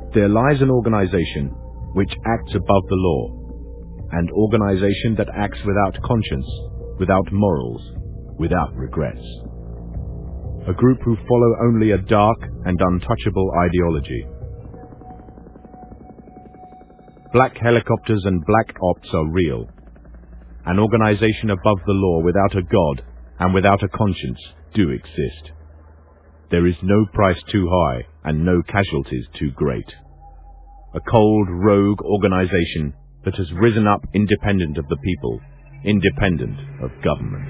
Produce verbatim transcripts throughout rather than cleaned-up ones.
There lies an organization which acts above the law, an organization that acts without conscience, without morals, without regrets. A group who follow only a dark and untouchable ideology. Black helicopters and black ops are real. An organization above the law without a god and without a conscience do exist. There is no price too high and no casualties too great. A cold, rogue organization that has risen up independent of the people, independent of government.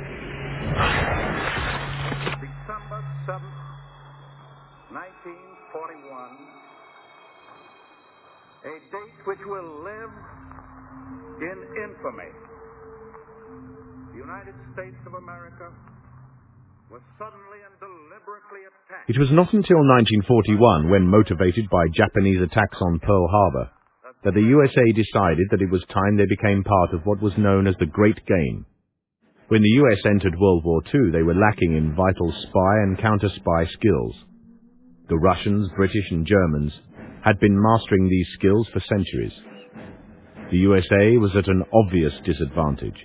December seventh, nineteen forty-one, a date which will live in infamy. The United States of America was suddenly and deliberately attacked. It was not until nineteen forty-one, when motivated by Japanese attacks on Pearl Harbor, that the U S A decided that it was time they became part of what was known as the Great Game. When the U S entered World War Two, they were lacking in vital spy and counter-spy skills. The Russians, British and Germans had been mastering these skills for centuries. The U S A was at an obvious disadvantage.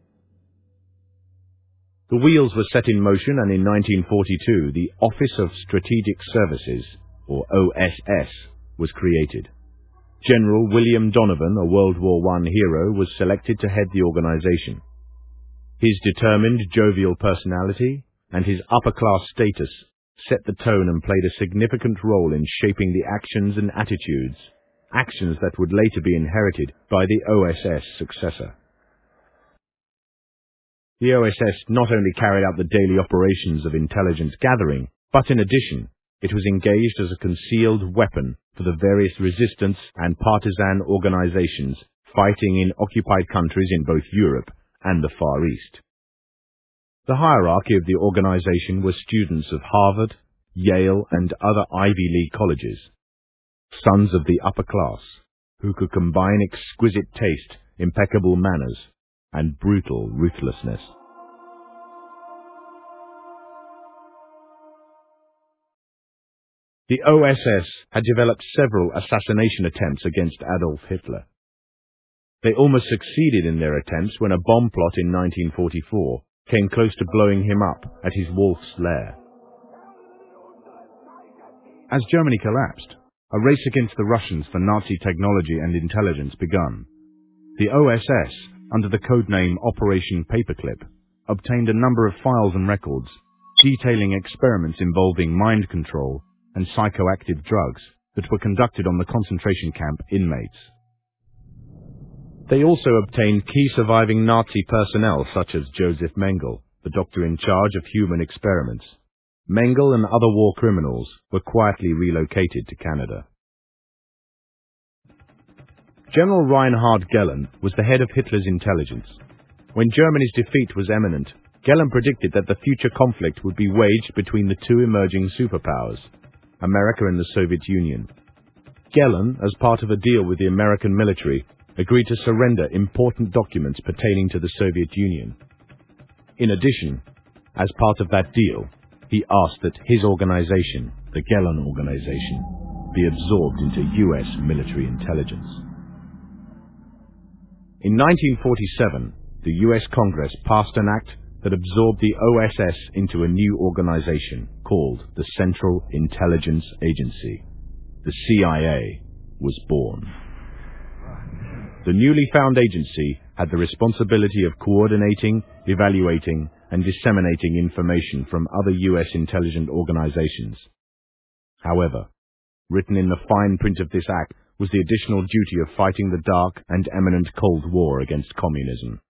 The wheels were set in motion, and in nineteen forty-two, the Office of Strategic Services, or O S S, was created. General William Donovan, a World War One hero, was selected to head the organization. His determined, jovial personality and his upper-class status set the tone and played a significant role in shaping the actions and attitudes, actions that would later be inherited by the O S S successor. The O S S not only carried out the daily operations of intelligence gathering, but in addition, it was engaged as a concealed weapon for the various resistance and partisan organizations fighting in occupied countries in both Europe and the Far East. The hierarchy of the organization was students of Harvard, Yale, and other Ivy League colleges, sons of the upper class, who could combine exquisite taste, impeccable manners, and brutal ruthlessness. The O S S had developed several assassination attempts against Adolf Hitler. They almost succeeded in their attempts when a bomb plot in nineteen forty-four came close to blowing him up at his Wolf's lair. As Germany collapsed, a race against the Russians for Nazi technology and intelligence begun. The O S S, under the codename Operation Paperclip, obtained a number of files and records detailing experiments involving mind control and psychoactive drugs that were conducted on the concentration camp inmates. They also obtained key surviving Nazi personnel such as Joseph Mengele, the doctor in charge of human experiments. Mengele and other war criminals were quietly relocated to Canada. General Reinhard Gehlen was the head of Hitler's intelligence. When Germany's defeat was imminent, Gehlen predicted that the future conflict would be waged between the two emerging superpowers, America and the Soviet Union. Gehlen, as part of a deal with the American military, agreed to surrender important documents pertaining to the Soviet Union. In addition, as part of that deal, he asked that his organization, the Gehlen Organization, be absorbed into U S military intelligence. In nineteen forty-seven, the U S Congress passed an act that absorbed the O S S into a new organization called the Central Intelligence Agency. The C I A was born. The newly found agency had the responsibility of coordinating, evaluating, and disseminating information from other U S intelligence organizations. However, written in the fine print of this act was the additional duty of fighting the dark and imminent Cold War against communism.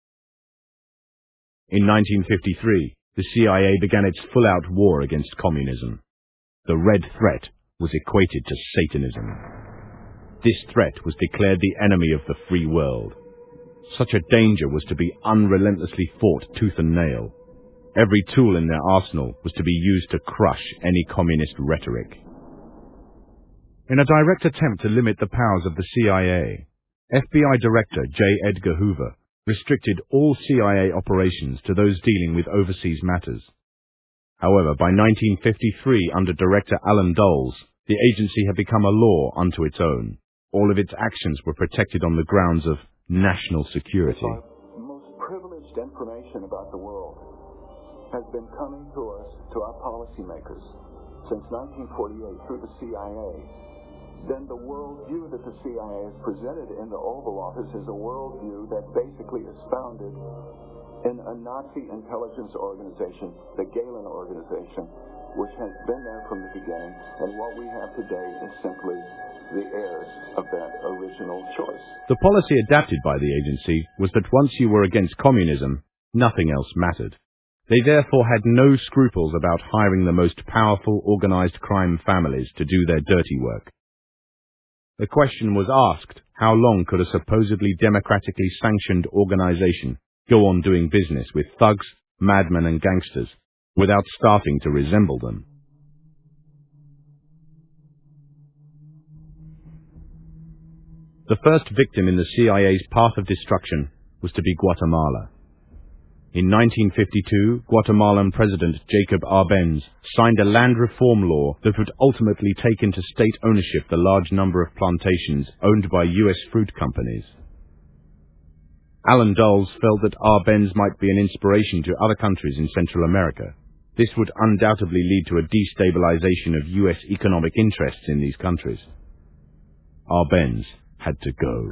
In nineteen fifty-three, the C I A began its full-out war against communism. The Red Threat was equated to Satanism. This threat was declared the enemy of the free world. Such a danger was to be unrelentlessly fought tooth and nail. Every tool in their arsenal was to be used to crush any communist rhetoric. In a direct attempt to limit the powers of the C I A, F B I Director J. Edgar Hoover restricted all C I A operations to those dealing with overseas matters. However, by nineteen fifty-three, under Director Allen Dulles, The agency had become a law unto its own. All of its actions were protected on the grounds of national security. The most privileged information about the world has been coming to us, to our policymakers, since nineteen forty-eight through the C I A. Then the worldview that the C I A has presented in the Oval Office is a worldview that basically is founded in a Nazi intelligence organization, the Gehlen Organization, which has been there from the beginning, and what we have today is simply the heirs of that original choice. The policy adapted by the agency was that once you were against communism, nothing else mattered. They therefore had no scruples about hiring the most powerful organized crime families to do their dirty work. The question was asked, how long could a supposedly democratically sanctioned organization go on doing business with thugs, madmen and gangsters without starting to resemble them? The first victim in the C I A's path of destruction was to be Guatemala. In nineteen fifty-two, Guatemalan President Jacob Arbenz signed a land reform law that would ultimately take into state ownership the large number of plantations owned by U S fruit companies. Alan Dulles felt that Arbenz might be an inspiration to other countries in Central America. This would undoubtedly lead to a destabilization of U S economic interests in these countries. Arbenz had to go.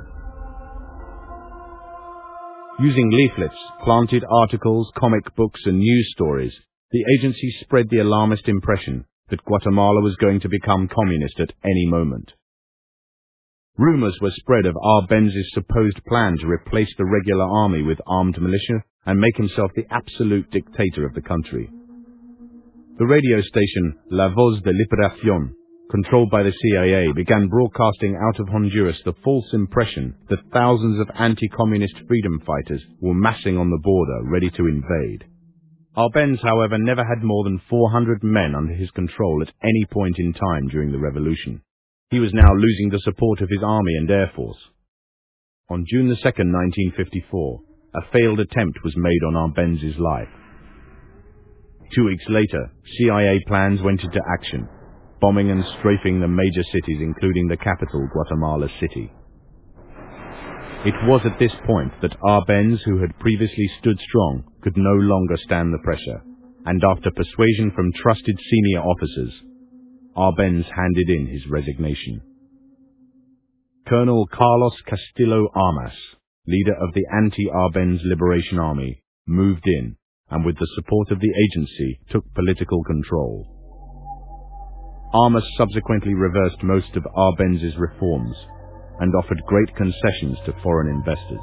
Using leaflets, planted articles, comic books and news stories, the agency spread the alarmist impression that Guatemala was going to become communist at any moment. Rumors were spread of Arbenz's supposed plan to replace the regular army with armed militia and make himself the absolute dictator of the country. The radio station La Voz de Liberación, controlled by the C I A, began broadcasting out of Honduras the false impression that thousands of anti-communist freedom fighters were massing on the border ready to invade. Arbenz, however, never had more than four hundred men under his control at any point in time during the revolution. He was now losing the support of his army and air force. On June the second, nineteen fifty-four, a failed attempt was made on Arbenz's life. Two weeks later, C I A plans went into action, bombing and strafing the major cities, including the capital, Guatemala City. It was at this point that Arbenz, who had previously stood strong, could no longer stand the pressure, and after persuasion from trusted senior officers, Arbenz handed in his resignation. Colonel Carlos Castillo Armas, leader of the anti-Arbenz Liberation Army, moved in, and with the support of the agency, took political control. Armas subsequently reversed most of Arbenz's reforms and offered great concessions to foreign investors.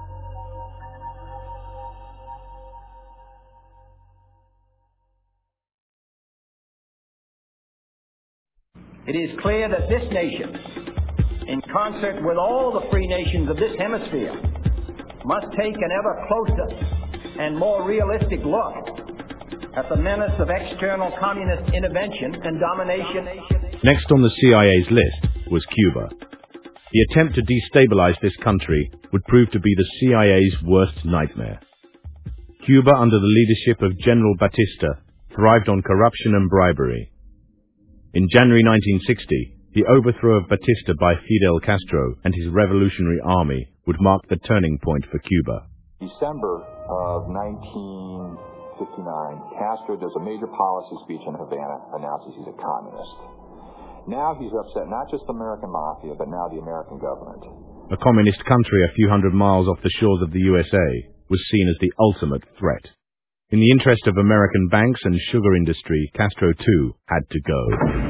It is clear that this nation, in concert with all the free nations of this hemisphere, must take an ever closer and more realistic look at the menace of external communist intervention and domination. Next on the C I A's list was Cuba. The attempt to destabilize this country would prove to be the C I A's worst nightmare. Cuba, under the leadership of General Batista, thrived on corruption and bribery. In January nineteen sixty, the overthrow of Batista by Fidel Castro and his revolutionary army would mark the turning point for Cuba. December of nineteen fifty-nine, Castro does a major policy speech in Havana, announces he's a communist. Now he's upset not just the American mafia, but now the American government. A communist country a few hundred miles off the shores of the U S A was seen as the ultimate threat. In the interest of American banks and sugar industry, Castro too had to go.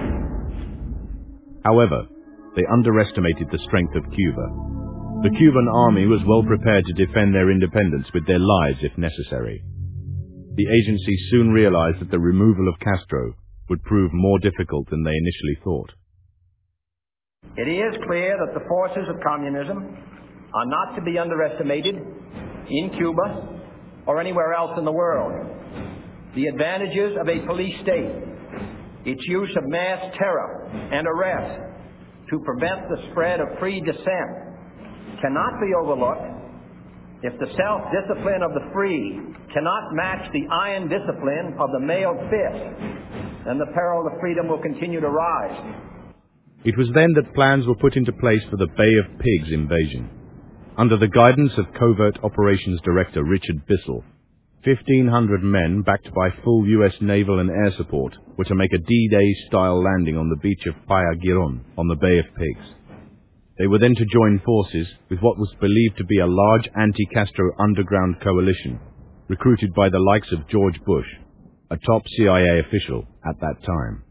However, they underestimated the strength of Cuba. The Cuban army was well prepared to defend their independence with their lives if necessary. The agency soon realized that the removal of Castro would prove more difficult than they initially thought. It is clear that the forces of communism are not to be underestimated in Cuba or anywhere else in the world. The advantages of a police state, its use of mass terror and arrest to prevent the spread of free dissent, cannot be overlooked. If the self-discipline of the free cannot match the iron discipline of the mailed fist, then the peril of freedom will continue to rise. It was then that plans were put into place for the Bay of Pigs invasion. Under the guidance of Covert Operations Director Richard Bissell, fifteen hundred men, backed by full U S naval and air support, were to make a D-Day-style landing on the beach of Playa Girón on the Bay of Pigs. They were then to join forces with what was believed to be a large anti-Castro underground coalition, recruited by the likes of George Bush, a top C I A official at that time.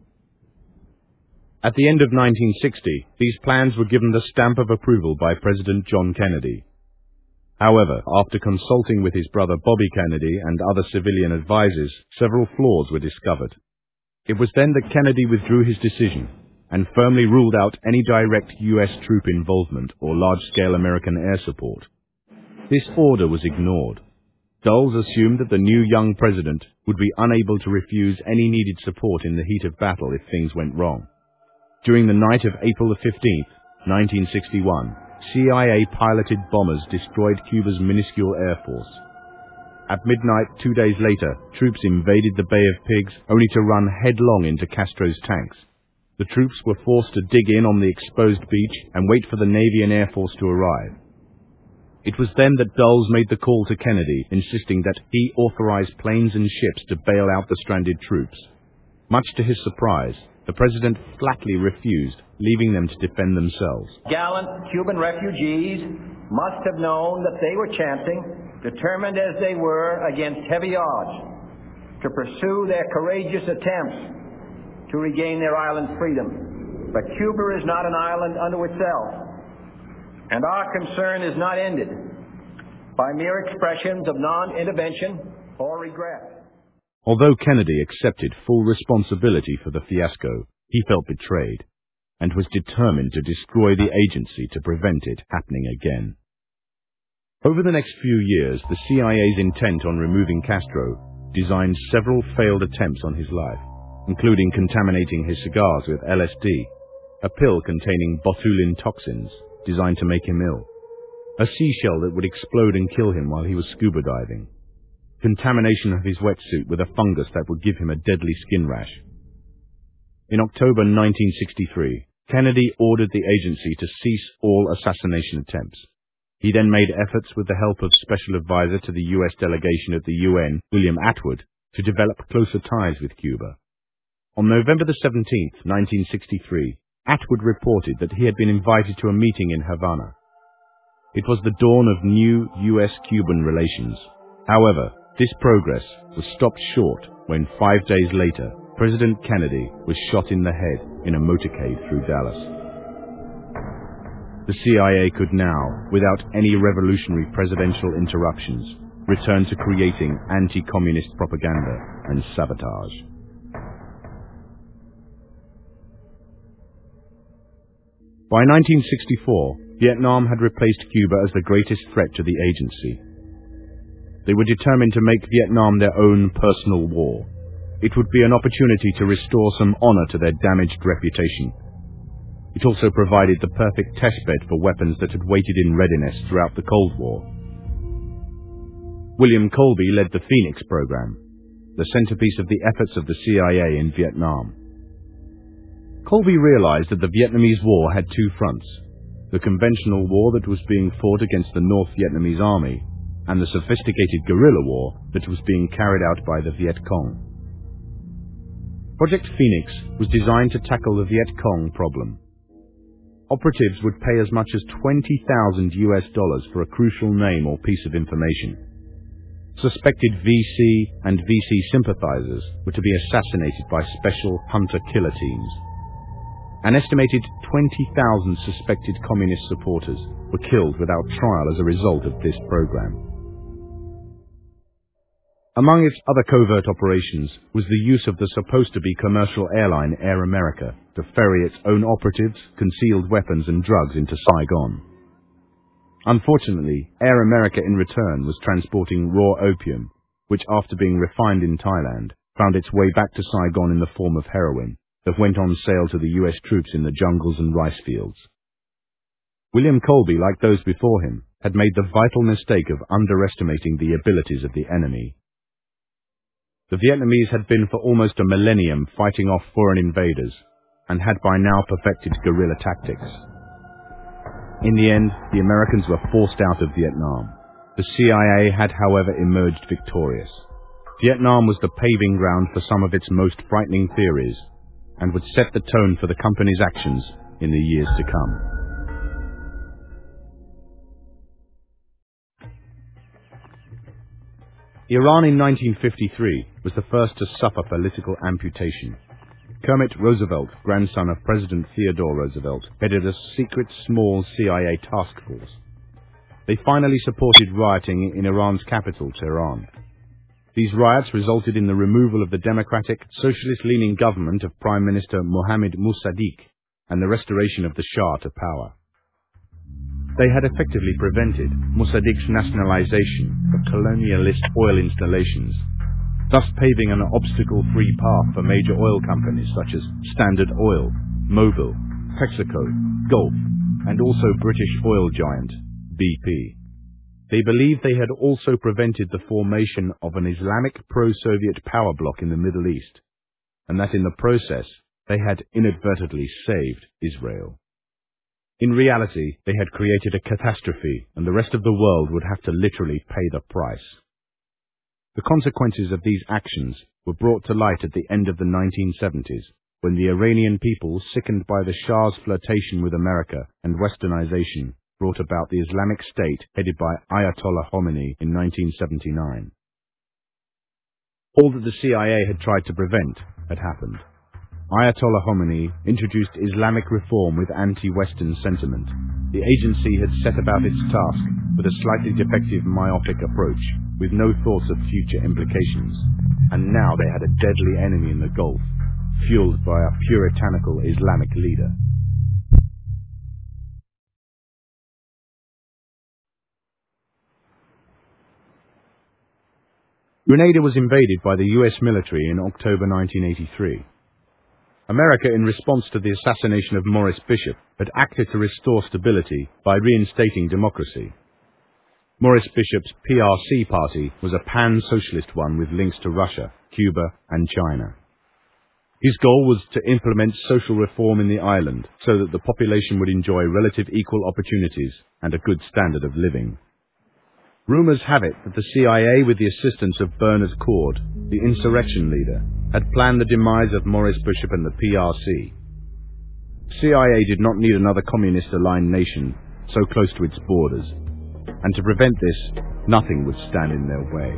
At the end of nineteen sixty, these plans were given the stamp of approval by President John Kennedy. However, after consulting with his brother Bobby Kennedy and other civilian advisors, several flaws were discovered. It was then that Kennedy withdrew his decision and firmly ruled out any direct U S troop involvement or large-scale American air support. This order was ignored. Dulles assumed that the new young president would be unable to refuse any needed support in the heat of battle if things went wrong. During the night of April fifteenth, nineteen sixty-one, C I A-piloted bombers destroyed Cuba's minuscule air force. At midnight two days later, troops invaded the Bay of Pigs, only to run headlong into Castro's tanks. The troops were forced to dig in on the exposed beach and wait for the Navy and Air Force to arrive. It was then that Dulles made the call to Kennedy, insisting that he authorize planes and ships to bail out the stranded troops. Much to his surprise, the president flatly refused, leaving them to defend themselves. Gallant Cuban refugees must have known that they were chancing, determined as they were against heavy odds, to pursue their courageous attempts to regain their island's freedom. But Cuba is not an island unto itself, and our concern is not ended by mere expressions of non-intervention or regret. Although Kennedy accepted full responsibility for the fiasco, he felt betrayed and was determined to destroy the agency to prevent it happening again. Over the next few years, the C I A's intent on removing Castro designed several failed attempts on his life, including contaminating his cigars with L S D, a pill containing botulin toxins designed to make him ill, a seashell that would explode and kill him while he was scuba diving, contamination of his wetsuit with a fungus that would give him a deadly skin rash. In October nineteen sixty-three, Kennedy ordered the agency to cease all assassination attempts. He then made efforts with the help of Special Advisor to the U S delegation at the U N, William Atwood, to develop closer ties with Cuba. On November the seventeenth, nineteen sixty-three, Atwood reported that he had been invited to a meeting in Havana. It was the dawn of new U S Cuban relations. However, this progress was stopped short when five days later, President Kennedy was shot in the head in a motorcade through Dallas. The C I A could now, without any revolutionary presidential interruptions, return to creating anti-communist propaganda and sabotage. By nineteen sixty-four, Vietnam had replaced Cuba as the greatest threat to the agency. They were determined to make Vietnam their own personal war. It would be an opportunity to restore some honor to their damaged reputation. It also provided the perfect testbed for weapons that had waited in readiness throughout the Cold War. William Colby led the Phoenix program, the centerpiece of the efforts of the C I A in Vietnam. Colby realized that the Vietnamese War had two fronts: the conventional war that was being fought against the North Vietnamese army, and the sophisticated guerrilla war that was being carried out by the Viet Cong. Project Phoenix was designed to tackle the Viet Cong problem. Operatives would pay as much as twenty thousand U S dollars for a crucial name or piece of information. Suspected V C and V C sympathizers were to be assassinated by special hunter-killer teams. An estimated twenty thousand suspected communist supporters were killed without trial as a result of this program. Among its other covert operations was the use of the supposed-to-be commercial airline Air America to ferry its own operatives, concealed weapons and drugs into Saigon. Unfortunately, Air America in return was transporting raw opium, which after being refined in Thailand, found its way back to Saigon in the form of heroin that went on sale to the U S troops in the jungles and rice fields. William Colby, like those before him, had made the vital mistake of underestimating the abilities of the enemy. The Vietnamese had been for almost a millennium fighting off foreign invaders, and had by now perfected guerrilla tactics. In the end, the Americans were forced out of Vietnam. The C I A had, however, emerged victorious. Vietnam was the paving ground for some of its most frightening theories, and would set the tone for the company's actions in the years to come. Iran in nineteen fifty-three was the first to suffer political amputation. Kermit Roosevelt, grandson of President Theodore Roosevelt, headed a secret small C I A task force. They finally supported rioting in Iran's capital, Tehran. These riots resulted in the removal of the democratic, socialist-leaning government of Prime Minister Mohammad Mossadegh and the restoration of the Shah to power. They had effectively prevented Mossadegh's nationalization of colonialist oil installations, thus paving an obstacle-free path for major oil companies such as Standard Oil, Mobil, Texaco, Gulf, and also British oil giant B P. They believed they had also prevented the formation of an Islamic pro-Soviet power bloc in the Middle East, and that in the process they had inadvertently saved Israel. In reality, they had created a catastrophe, and the rest of the world would have to literally pay the price. The consequences of these actions were brought to light at the end of the nineteen seventies, when the Iranian people, sickened by the Shah's flirtation with America and westernization, brought about the Islamic State headed by Ayatollah Khomeini in nineteen seventy-nine. All that the C I A had tried to prevent had happened. Ayatollah Khomeini introduced Islamic reform with anti-Western sentiment. The agency had set about its task with a slightly defective myopic approach, with no thoughts of future implications. And now they had a deadly enemy in the Gulf, fueled by a puritanical Islamic leader. Grenada was invaded by the U S military in October nineteen eighty-three. America, in response to the assassination of Morris Bishop, had acted to restore stability by reinstating democracy. Morris Bishop's P R C party was a pan-socialist one with links to Russia, Cuba, and China. His goal was to implement social reform in the island so that the population would enjoy relative equal opportunities and a good standard of living. Rumours have it that the C I A, with the assistance of Bernard Cord, the insurrection leader, had planned the demise of Morris Bishop and the P R C. C I A did not need another communist-aligned nation so close to its borders, and to prevent this, nothing would stand in their way.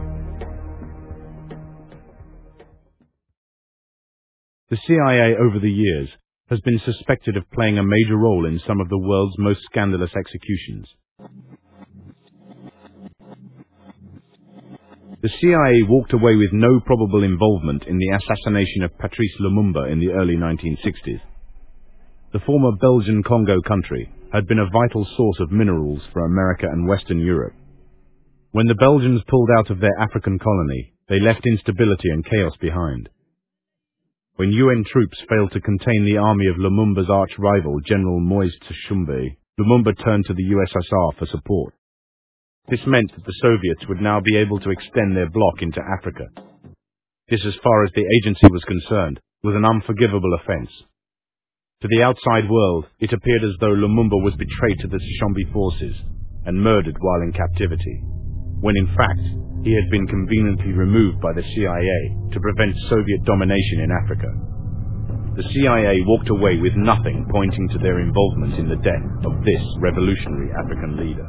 The C I A over the years has been suspected of playing a major role in some of the world's most scandalous executions. The C I A walked away with no probable involvement in the assassination of Patrice Lumumba in the early nineteen sixties. The former Belgian Congo country had been a vital source of minerals for America and Western Europe. When the Belgians pulled out of their African colony, they left instability and chaos behind. When U N troops failed to contain the army of Lumumba's arch-rival, General Moise Tshombe, Lumumba turned to the U S S R for support. This meant that the Soviets would now be able to extend their bloc into Africa. This, as far as the agency was concerned, was an unforgivable offence. To the outside world, it appeared as though Lumumba was betrayed to the Tshombe forces and murdered while in captivity, when in fact he had been conveniently removed by the C I A to prevent Soviet domination in Africa. The C I A walked away with nothing pointing to their involvement in the death of this revolutionary African leader.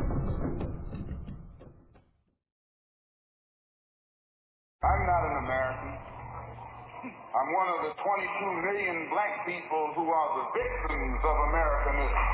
I'm not an American. I'm one of the twenty-two million black people who are the victims of Americanism.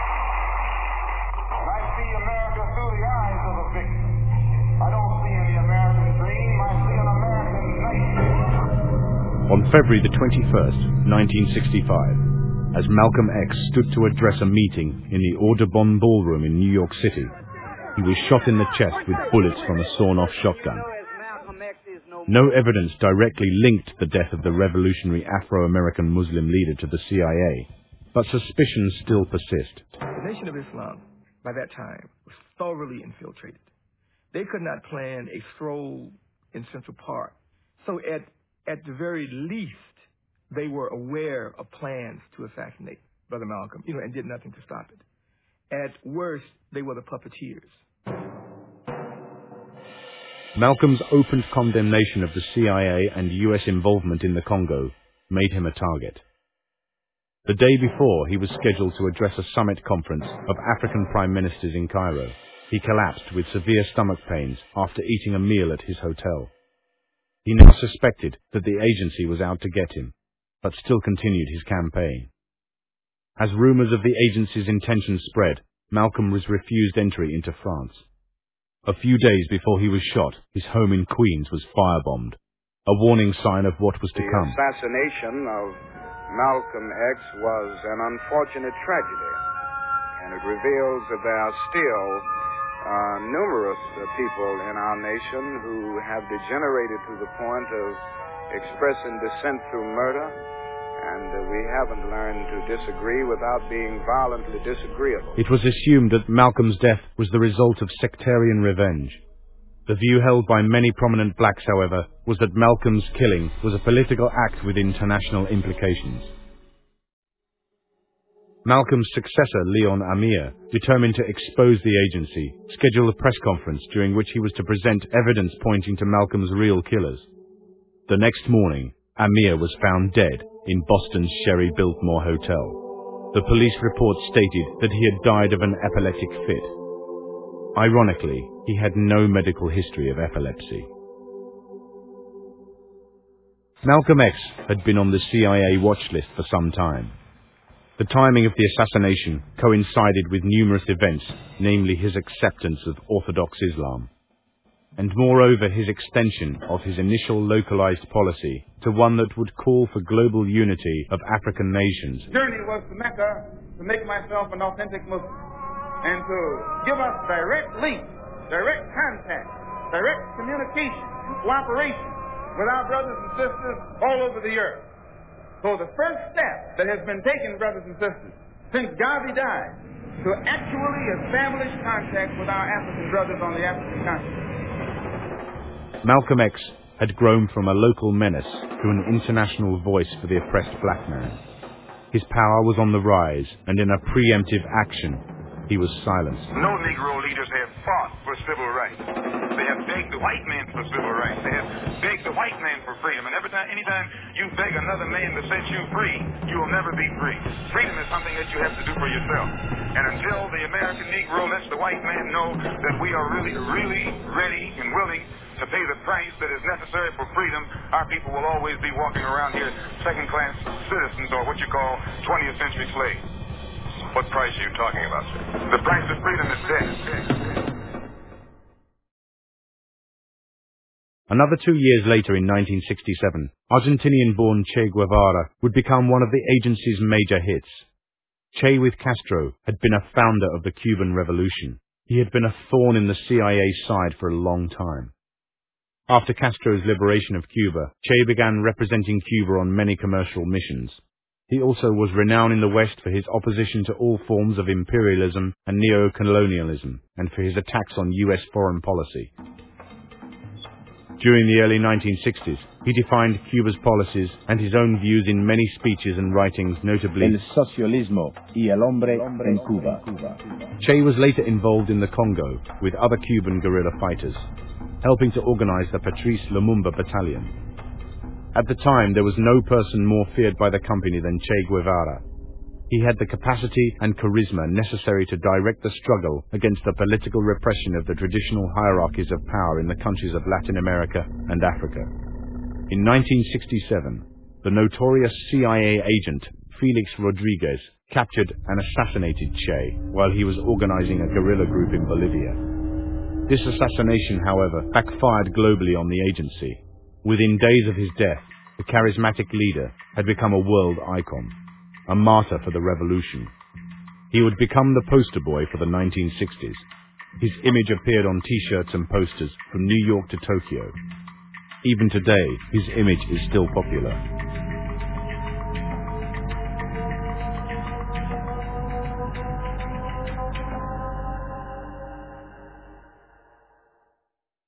And I see America through the eyes of a victim. I don't see any American dream. I see an American nightmare. On February the twenty-first, nineteen sixty-five, as Malcolm X stood to address a meeting in the Audubon Ballroom in New York City, he was shot in the chest with bullets from a sawn-off shotgun. No evidence directly linked the death of the revolutionary Afro-American Muslim leader to the C I A, but suspicions still persist. The Nation of Islam, by that time, was thoroughly infiltrated. They could not plan a stroll in Central Park. So at, at the very least, they were aware of plans to assassinate Brother Malcolm, you know, and did nothing to stop it. At worst, they were the puppeteers. Malcolm's open condemnation of the C I A and U S involvement in the Congo made him a target. The day before, he was scheduled to address a summit conference of African prime ministers in Cairo. He collapsed with severe stomach pains after eating a meal at his hotel. He now suspected that the agency was out to get him, but still continued his campaign. As rumors of the agency's intentions spread, Malcolm was refused entry into France. A few days before he was shot, his home in Queens was firebombed, a warning sign of what was to come. The assassination of Malcolm X was an unfortunate tragedy, and it reveals that there are still uh, numerous uh, people in our nation who have degenerated to the point of expressing dissent through murder, and uh, we haven't learned to disagree without being violently disagreeable. It was assumed that Malcolm's death was the result of sectarian revenge. The view held by many prominent blacks, however, was that Malcolm's killing was a political act with international implications. Malcolm's successor, Leon Amir, determined to expose the agency, scheduled a press conference during which he was to present evidence pointing to Malcolm's real killers. The next morning, Amir was found dead in Boston's Sherry Biltmore Hotel. The police report stated that he had died of an epileptic fit. Ironically, he had no medical history of epilepsy. Malcolm X had been on the C I A watch list for some time. The timing of the assassination coincided with numerous events, namely his acceptance of Orthodox Islam, and moreover his extension of his initial localized policy to one that would call for global unity of African nations. The journey was to Mecca to make myself an authentic Muslim, and to give us direct link, direct contact, direct communication and cooperation with our brothers and sisters all over the earth. So the first step that has been taken, brothers and sisters, since Garvey died, to actually establish contact with our African brothers on the African continent. Malcolm X had grown from a local menace to an international voice for the oppressed black man. His power was on the rise, and in a preemptive action, he was silenced. No Negro leaders have fought for civil rights. They have begged the white man for civil rights. They have begged the white man for freedom. And every time, anytime you beg another man to set you free, you will never be free. Freedom is something that you have to do for yourself. And until the American Negro lets the white man know that we are really, really ready and willing to pay the price that is necessary for freedom, our people will always be walking around here second-class citizens, or what you call twentieth century slaves. What price are you talking about, sir? The price of freedom is death. Another two years later, in nineteen sixty-seven, Argentinian-born Che Guevara would become one of the agency's major hits. Che with Castro had been a founder of the Cuban Revolution. He had been a thorn in the C I A's side for a long time. After Castro's liberation of Cuba, Che began representing Cuba on many commercial missions. He also was renowned in the West for his opposition to all forms of imperialism and neo-colonialism, and for his attacks on U S foreign policy. During the early nineteen sixties, he defined Cuba's policies and his own views in many speeches and writings, notably El socialismo y el hombre en Cuba. Che was later involved in the Congo with other Cuban guerrilla fighters, helping to organize the Patrice Lumumba Battalion. At the time, there was no person more feared by the company than Che Guevara. He had the capacity and charisma necessary to direct the struggle against the political repression of the traditional hierarchies of power in the countries of Latin America and Africa. In nineteen sixty-seven, the notorious C I A agent Felix Rodriguez captured and assassinated Che while he was organizing a guerrilla group in Bolivia. This assassination, however, backfired globally on the agency. Within days of his death, the charismatic leader had become a world icon, a martyr for the revolution. He would become the poster boy for the nineteen sixties. His image appeared on T-shirts and posters from New York to Tokyo. Even today, his image is still popular.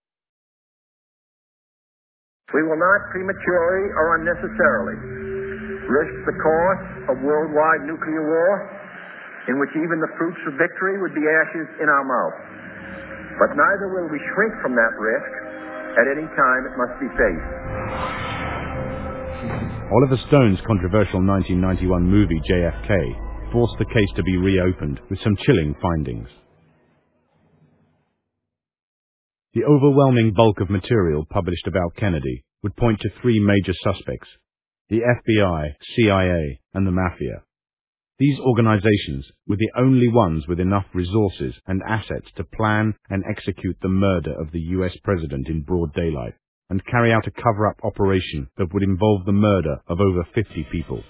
We will not prematurely or unnecessarily risks the course of worldwide nuclear war, in which even the fruits of victory would be ashes in our mouth. But neither will we shrink from that risk. At any time it must be faced. Oliver Stone's controversial nineteen ninety-one movie J F K forced the case to be reopened with some chilling findings. The overwhelming bulk of material published about Kennedy would point to three major suspects: the F B I, C I A, and the Mafia. These organizations were the only ones with enough resources and assets to plan and execute the murder of the U S president in broad daylight and carry out a cover-up operation that would involve the murder of over fifty people.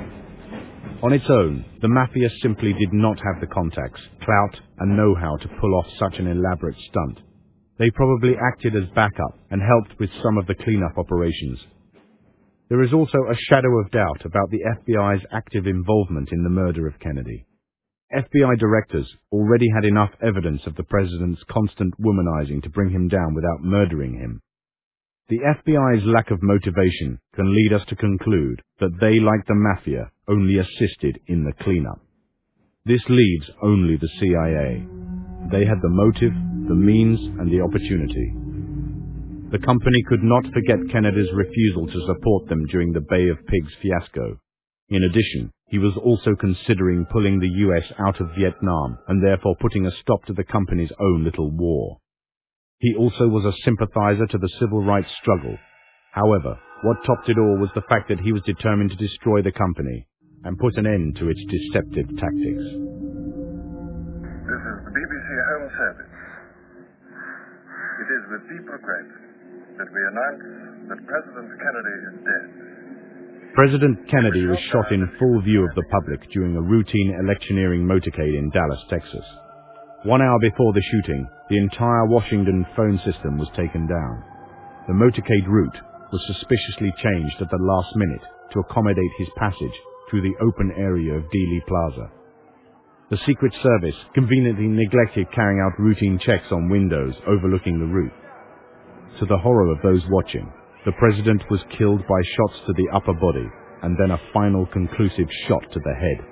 On its own, the Mafia simply did not have the contacts, clout, and know-how to pull off such an elaborate stunt. They probably acted as backup and helped with some of the cleanup operations. There is also a shadow of doubt about the F B I's active involvement in the murder of Kennedy. F B I directors already had enough evidence of the president's constant womanizing to bring him down without murdering him. The F B I's lack of motivation can lead us to conclude that they, like the Mafia, only assisted in the cleanup. This leaves only the C I A. They had the motive, the means, and the opportunity. The company could not forget Kennedy's refusal to support them during the Bay of Pigs fiasco. In addition, he was also considering pulling the U S out of Vietnam and therefore putting a stop to the company's own little war. He also was a sympathizer to the civil rights struggle. However, what topped it all was the fact that he was determined to destroy the company and put an end to its deceptive tactics. This is the B B C Home Service. It is with deep regret that we announce that President Kennedy is dead. President Kennedy was shot in full view of the public during a routine electioneering motorcade in Dallas, Texas. One hour before the shooting, the entire Washington phone system was taken down. The motorcade route was suspiciously changed at the last minute to accommodate his passage through the open area of Dealey Plaza. The Secret Service conveniently neglected carrying out routine checks on windows overlooking the route. To the horror of those watching, the president was killed by shots to the upper body and then a final conclusive shot to the head.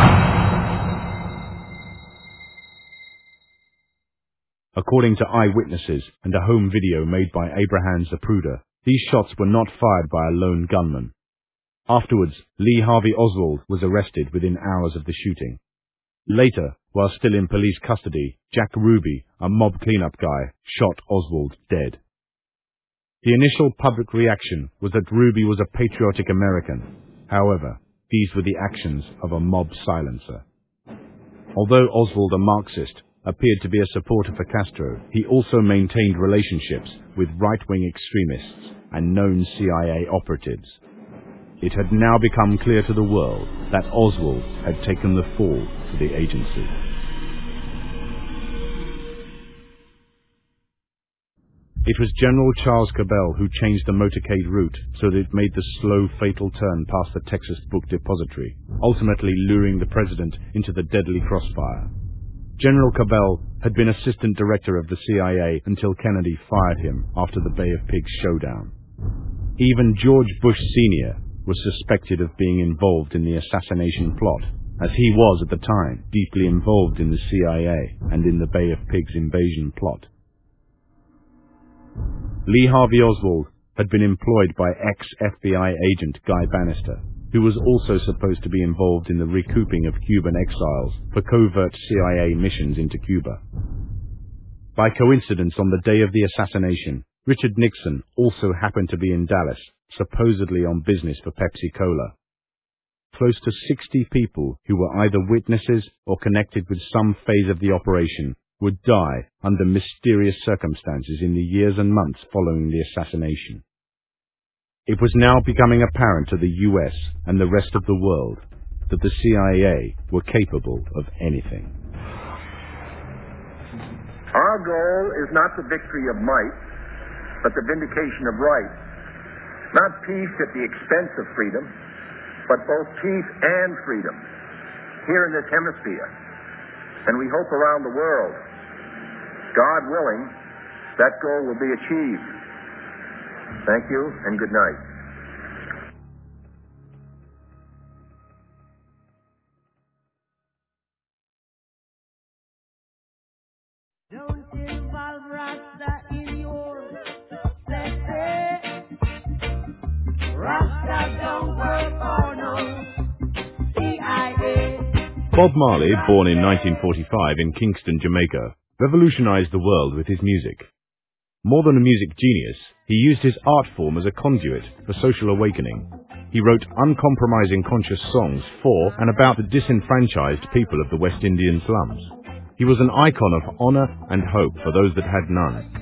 According to eyewitnesses and a home video made by Abraham Zapruder, these shots were not fired by a lone gunman. Afterwards, Lee Harvey Oswald was arrested within hours of the shooting. Later, while still in police custody, Jack Ruby, a mob cleanup guy, shot Oswald dead. The initial public reaction was that Ruby was a patriotic American. However, these were the actions of a mob silencer. Although Oswald, a Marxist, appeared to be a supporter for Castro, he also maintained relationships with right-wing extremists and known C I A operatives. It had now become clear to the world that Oswald had taken the fall for the agency. It was General Charles Cabell who changed the motorcade route so that it made the slow, fatal turn past the Texas Book Depository, ultimately luring the president into the deadly crossfire. General Cabell had been assistant director of the C I A until Kennedy fired him after the Bay of Pigs showdown. Even George Bush Senior was suspected of being involved in the assassination plot, as he was at the time deeply involved in the C I A and in the Bay of Pigs invasion plot. Lee Harvey Oswald had been employed by ex-F B I agent Guy Bannister, who was also supposed to be involved in the recouping of Cuban exiles for covert C I A missions into Cuba. By coincidence, on the day of the assassination, Richard Nixon also happened to be in Dallas, supposedly on business for Pepsi Cola. Close to sixty people who were either witnesses or connected with some phase of the operation would die under mysterious circumstances in the years and months following the assassination. It was now becoming apparent to the U S and the rest of the world that the C I A were capable of anything. Our goal is not the victory of might, but the vindication of right. Not peace at the expense of freedom, but both peace and freedom here in this hemisphere, and we hope around the world. God willing, that goal will be achieved. Thank you and good night. Bob Marley, born in nineteen forty-five in Kingston, Jamaica, revolutionized the world with his music. More than a music genius, he used his art form as a conduit for social awakening. He wrote uncompromising conscious songs for and about the disenfranchised people of the West Indian slums. He was an icon of honor and hope for those that had none.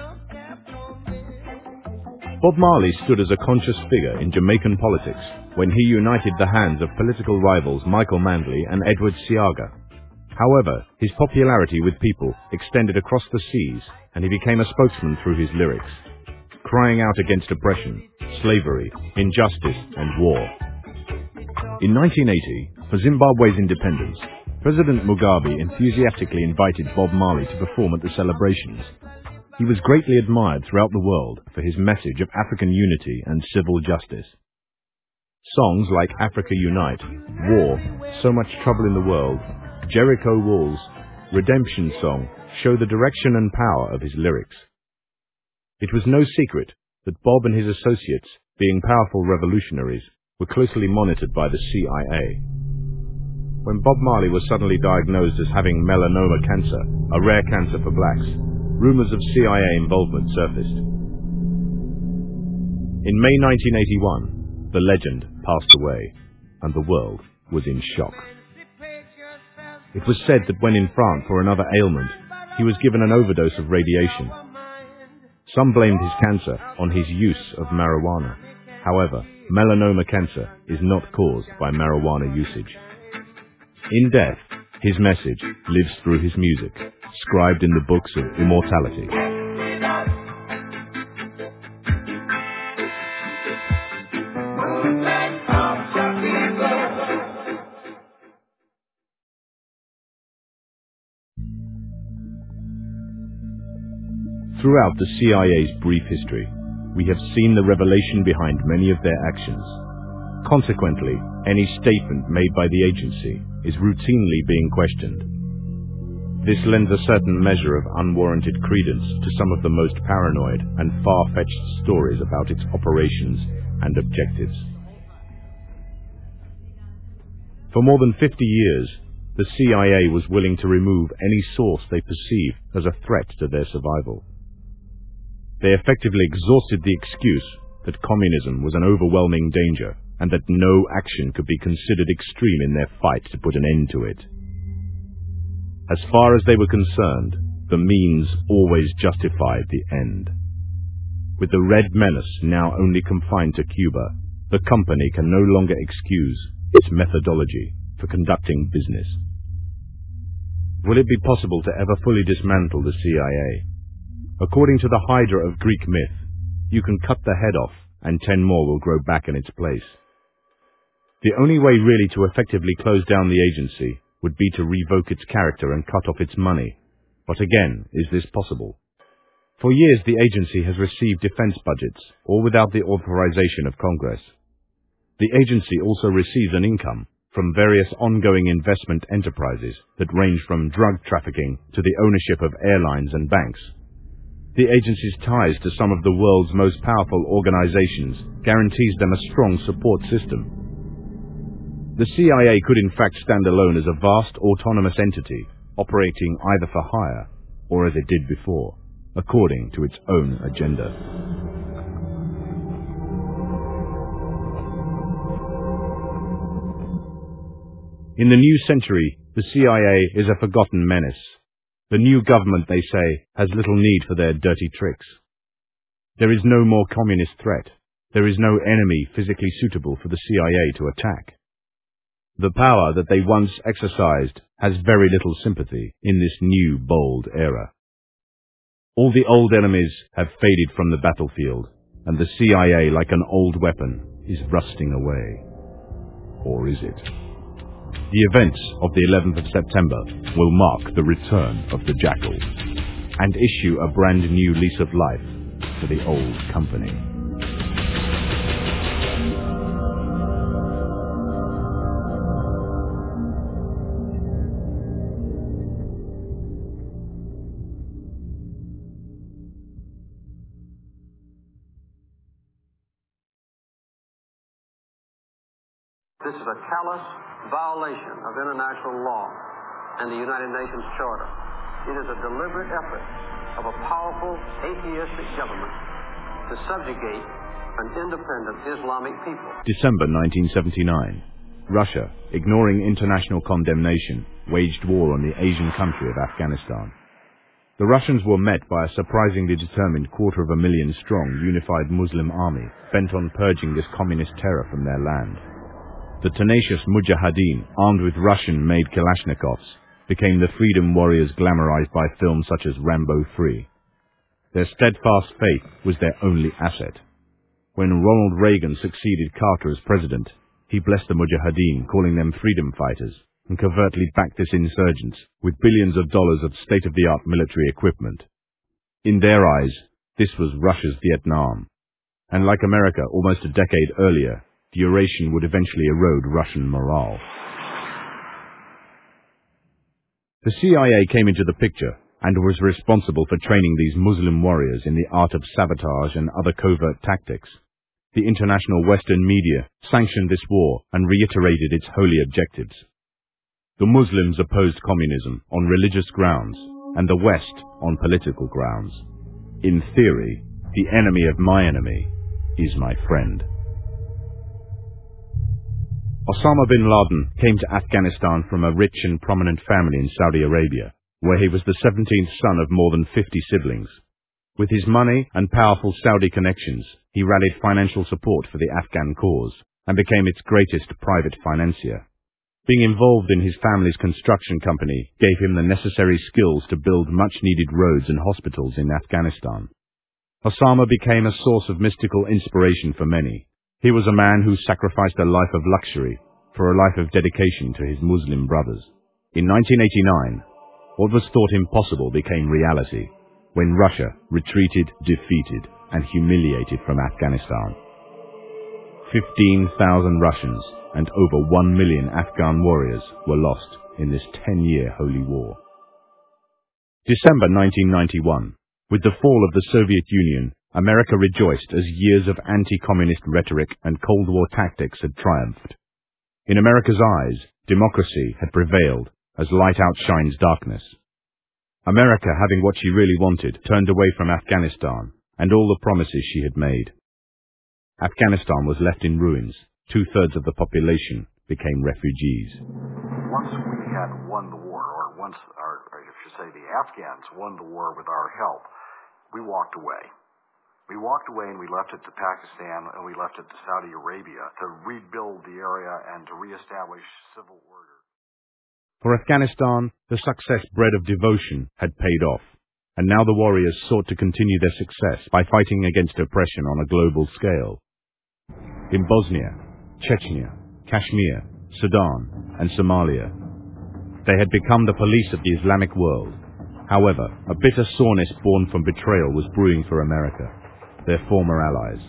Bob Marley stood as a conscious figure in Jamaican politics when he united the hands of political rivals Michael Manley and Edward Seaga. However, his popularity with people extended across the seas, and he became a spokesman through his lyrics, crying out against oppression, slavery, injustice, and war. In nineteen eighty, for Zimbabwe's independence, President Mugabe enthusiastically invited Bob Marley to perform at the celebrations. He was greatly admired throughout the world for his message of African unity and civil justice. Songs like Africa Unite, War, So Much Trouble in the World, Jericho Walls, Redemption Song show the direction and power of his lyrics. It was no secret that Bob and his associates, being powerful revolutionaries, were closely monitored by the C I A. When Bob Marley was suddenly diagnosed as having melanoma cancer, a rare cancer for blacks, rumors of C I A involvement surfaced. In May nineteen eighty-one, the legend passed away, and the world was in shock. It was said that when in France for another ailment, he was given an overdose of radiation. Some blamed his cancer on his use of marijuana. However, melanoma cancer is not caused by marijuana usage. In death, his message lives through his music, scribed in the books of immortality. Throughout the C I A's brief history, we have seen the revelation behind many of their actions. Consequently, any statement made by the agency is routinely being questioned. This lends a certain measure of unwarranted credence to some of the most paranoid and far-fetched stories about its operations and objectives. For more than fifty years, the C I A was willing to remove any source they perceived as a threat to their survival. They effectively exhausted the excuse that communism was an overwhelming danger and that no action could be considered extreme in their fight to put an end to it. As far as they were concerned, the means always justified the end. With the Red Menace now only confined to Cuba, the company can no longer excuse its methodology for conducting business. Will it be possible to ever fully dismantle the C I A? According to the Hydra of Greek myth, you can cut the head off and ten more will grow back in its place. The only way really to effectively close down the agency would be to revoke its character and cut off its money. But again, is this possible? For years the agency has received defense budgets, all without the authorization of Congress. The agency also receives an income from various ongoing investment enterprises that range from drug trafficking to the ownership of airlines and banks. The agency's ties to some of the world's most powerful organizations guarantees them a strong support system. The C I A could in fact stand alone as a vast autonomous entity, operating either for hire or as it did before, according to its own agenda. In the new century, the C I A is a forgotten menace. The new government, they say, has little need for their dirty tricks. There is no more communist threat. There is no enemy physically suitable for the C I A to attack. The power that they once exercised has very little sympathy in this new, bold era. All the old enemies have faded from the battlefield, and the C I A, like an old weapon, is rusting away. Or is it? The events of the eleventh of September will mark the return of the Jackal and issue a brand new lease of life for the old company. This is a callous violation of international law and the United Nations Charter. It is a deliberate effort of a powerful atheistic government to subjugate an independent Islamic people. December nineteen seventy-nine. Russia, ignoring international condemnation, waged war on the Asian country of Afghanistan. The Russians were met by a surprisingly determined quarter of a million strong unified Muslim army bent on purging this communist terror from their land. The tenacious Mujahideen, armed with Russian-made Kalashnikovs, became the freedom warriors glamorized by films such as Rambo three. Their steadfast faith was their only asset. When Ronald Reagan succeeded Carter as president, he blessed the Mujahideen, calling them freedom fighters, and covertly backed this insurgents with billions of dollars of state-of-the-art military equipment. In their eyes, this was Russia's Vietnam. And like America almost a decade earlier, the Eurasian would eventually erode Russian morale. The C I A came into the picture and was responsible for training these Muslim warriors in the art of sabotage and other covert tactics. The international Western media sanctioned this war and reiterated its holy objectives. The Muslims opposed communism on religious grounds and the West on political grounds. In theory, the enemy of my enemy is my friend. Osama bin Laden came to Afghanistan from a rich and prominent family in Saudi Arabia, where he was the seventeenth son of more than fifty siblings. With his money and powerful Saudi connections, he rallied financial support for the Afghan cause and became its greatest private financier. Being involved in his family's construction company gave him the necessary skills to build much-needed roads and hospitals in Afghanistan. Osama became a source of mystical inspiration for many. He was a man who sacrificed a life of luxury for a life of dedication to his Muslim brothers. In nineteen eighty-nine, what was thought impossible became reality when Russia retreated, defeated, and humiliated from Afghanistan. fifteen thousand Russians and over one million Afghan warriors were lost in this ten-year holy war. December nineteen ninety-one. With the fall of the Soviet Union, America rejoiced as years of anti-communist rhetoric and Cold War tactics had triumphed. In America's eyes, democracy had prevailed as light outshines darkness. America, having what she really wanted, turned away from Afghanistan and all the promises she had made. Afghanistan was left in ruins. Two-thirds of the population became refugees. Once we had won the war, or once, our, or I should say the Afghans won the war with our help, we walked away. We walked away and we left it to Pakistan and we left it to Saudi Arabia to rebuild the area and to reestablish civil order. For Afghanistan, the success bred of devotion had paid off, and now the warriors sought to continue their success by fighting against oppression on a global scale. In Bosnia, Chechnya, Kashmir, Sudan, and Somalia, they had become the police of the Islamic world. However, a bitter soreness born from betrayal was brewing for America, their former allies.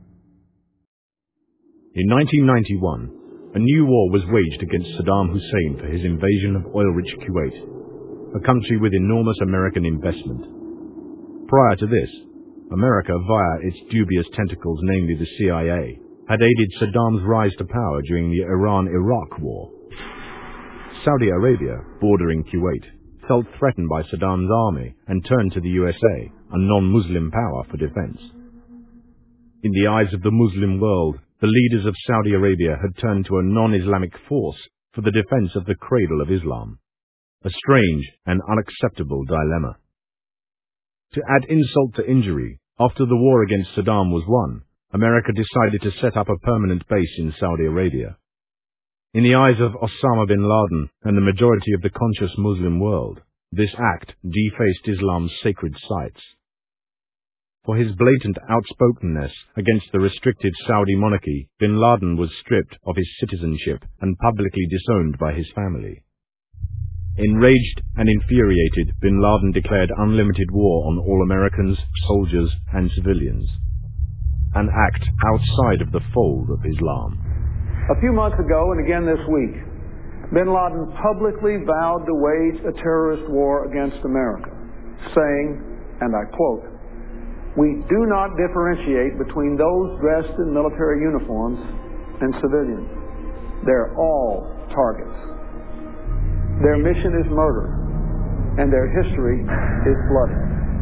In nineteen ninety-one, a new war was waged against Saddam Hussein for his invasion of oil-rich Kuwait, a country with enormous American investment. Prior to this, America, via its dubious tentacles, namely the C I A, had aided Saddam's rise to power during the Iran-Iraq War. Saudi Arabia, bordering Kuwait, felt threatened by Saddam's army and turned to the U S A, a non-Muslim power, for defense. In the eyes of the Muslim world, the leaders of Saudi Arabia had turned to a non-Islamic force for the defense of the cradle of Islam. A strange and unacceptable dilemma. To add insult to injury, after the war against Saddam was won, America decided to set up a permanent base in Saudi Arabia. In the eyes of Osama bin Laden and the majority of the conscious Muslim world, this act defaced Islam's sacred sites. For his blatant outspokenness against the restricted Saudi monarchy, bin Laden was stripped of his citizenship and publicly disowned by his family. Enraged and infuriated, bin Laden declared unlimited war on all Americans, soldiers, and civilians. An act outside of the fold of Islam. A few months ago, and again this week, bin Laden publicly vowed to wage a terrorist war against America, saying, and I quote, "We do not differentiate between those dressed in military uniforms and civilians. They're all targets. Their mission is murder, and their history is bloody.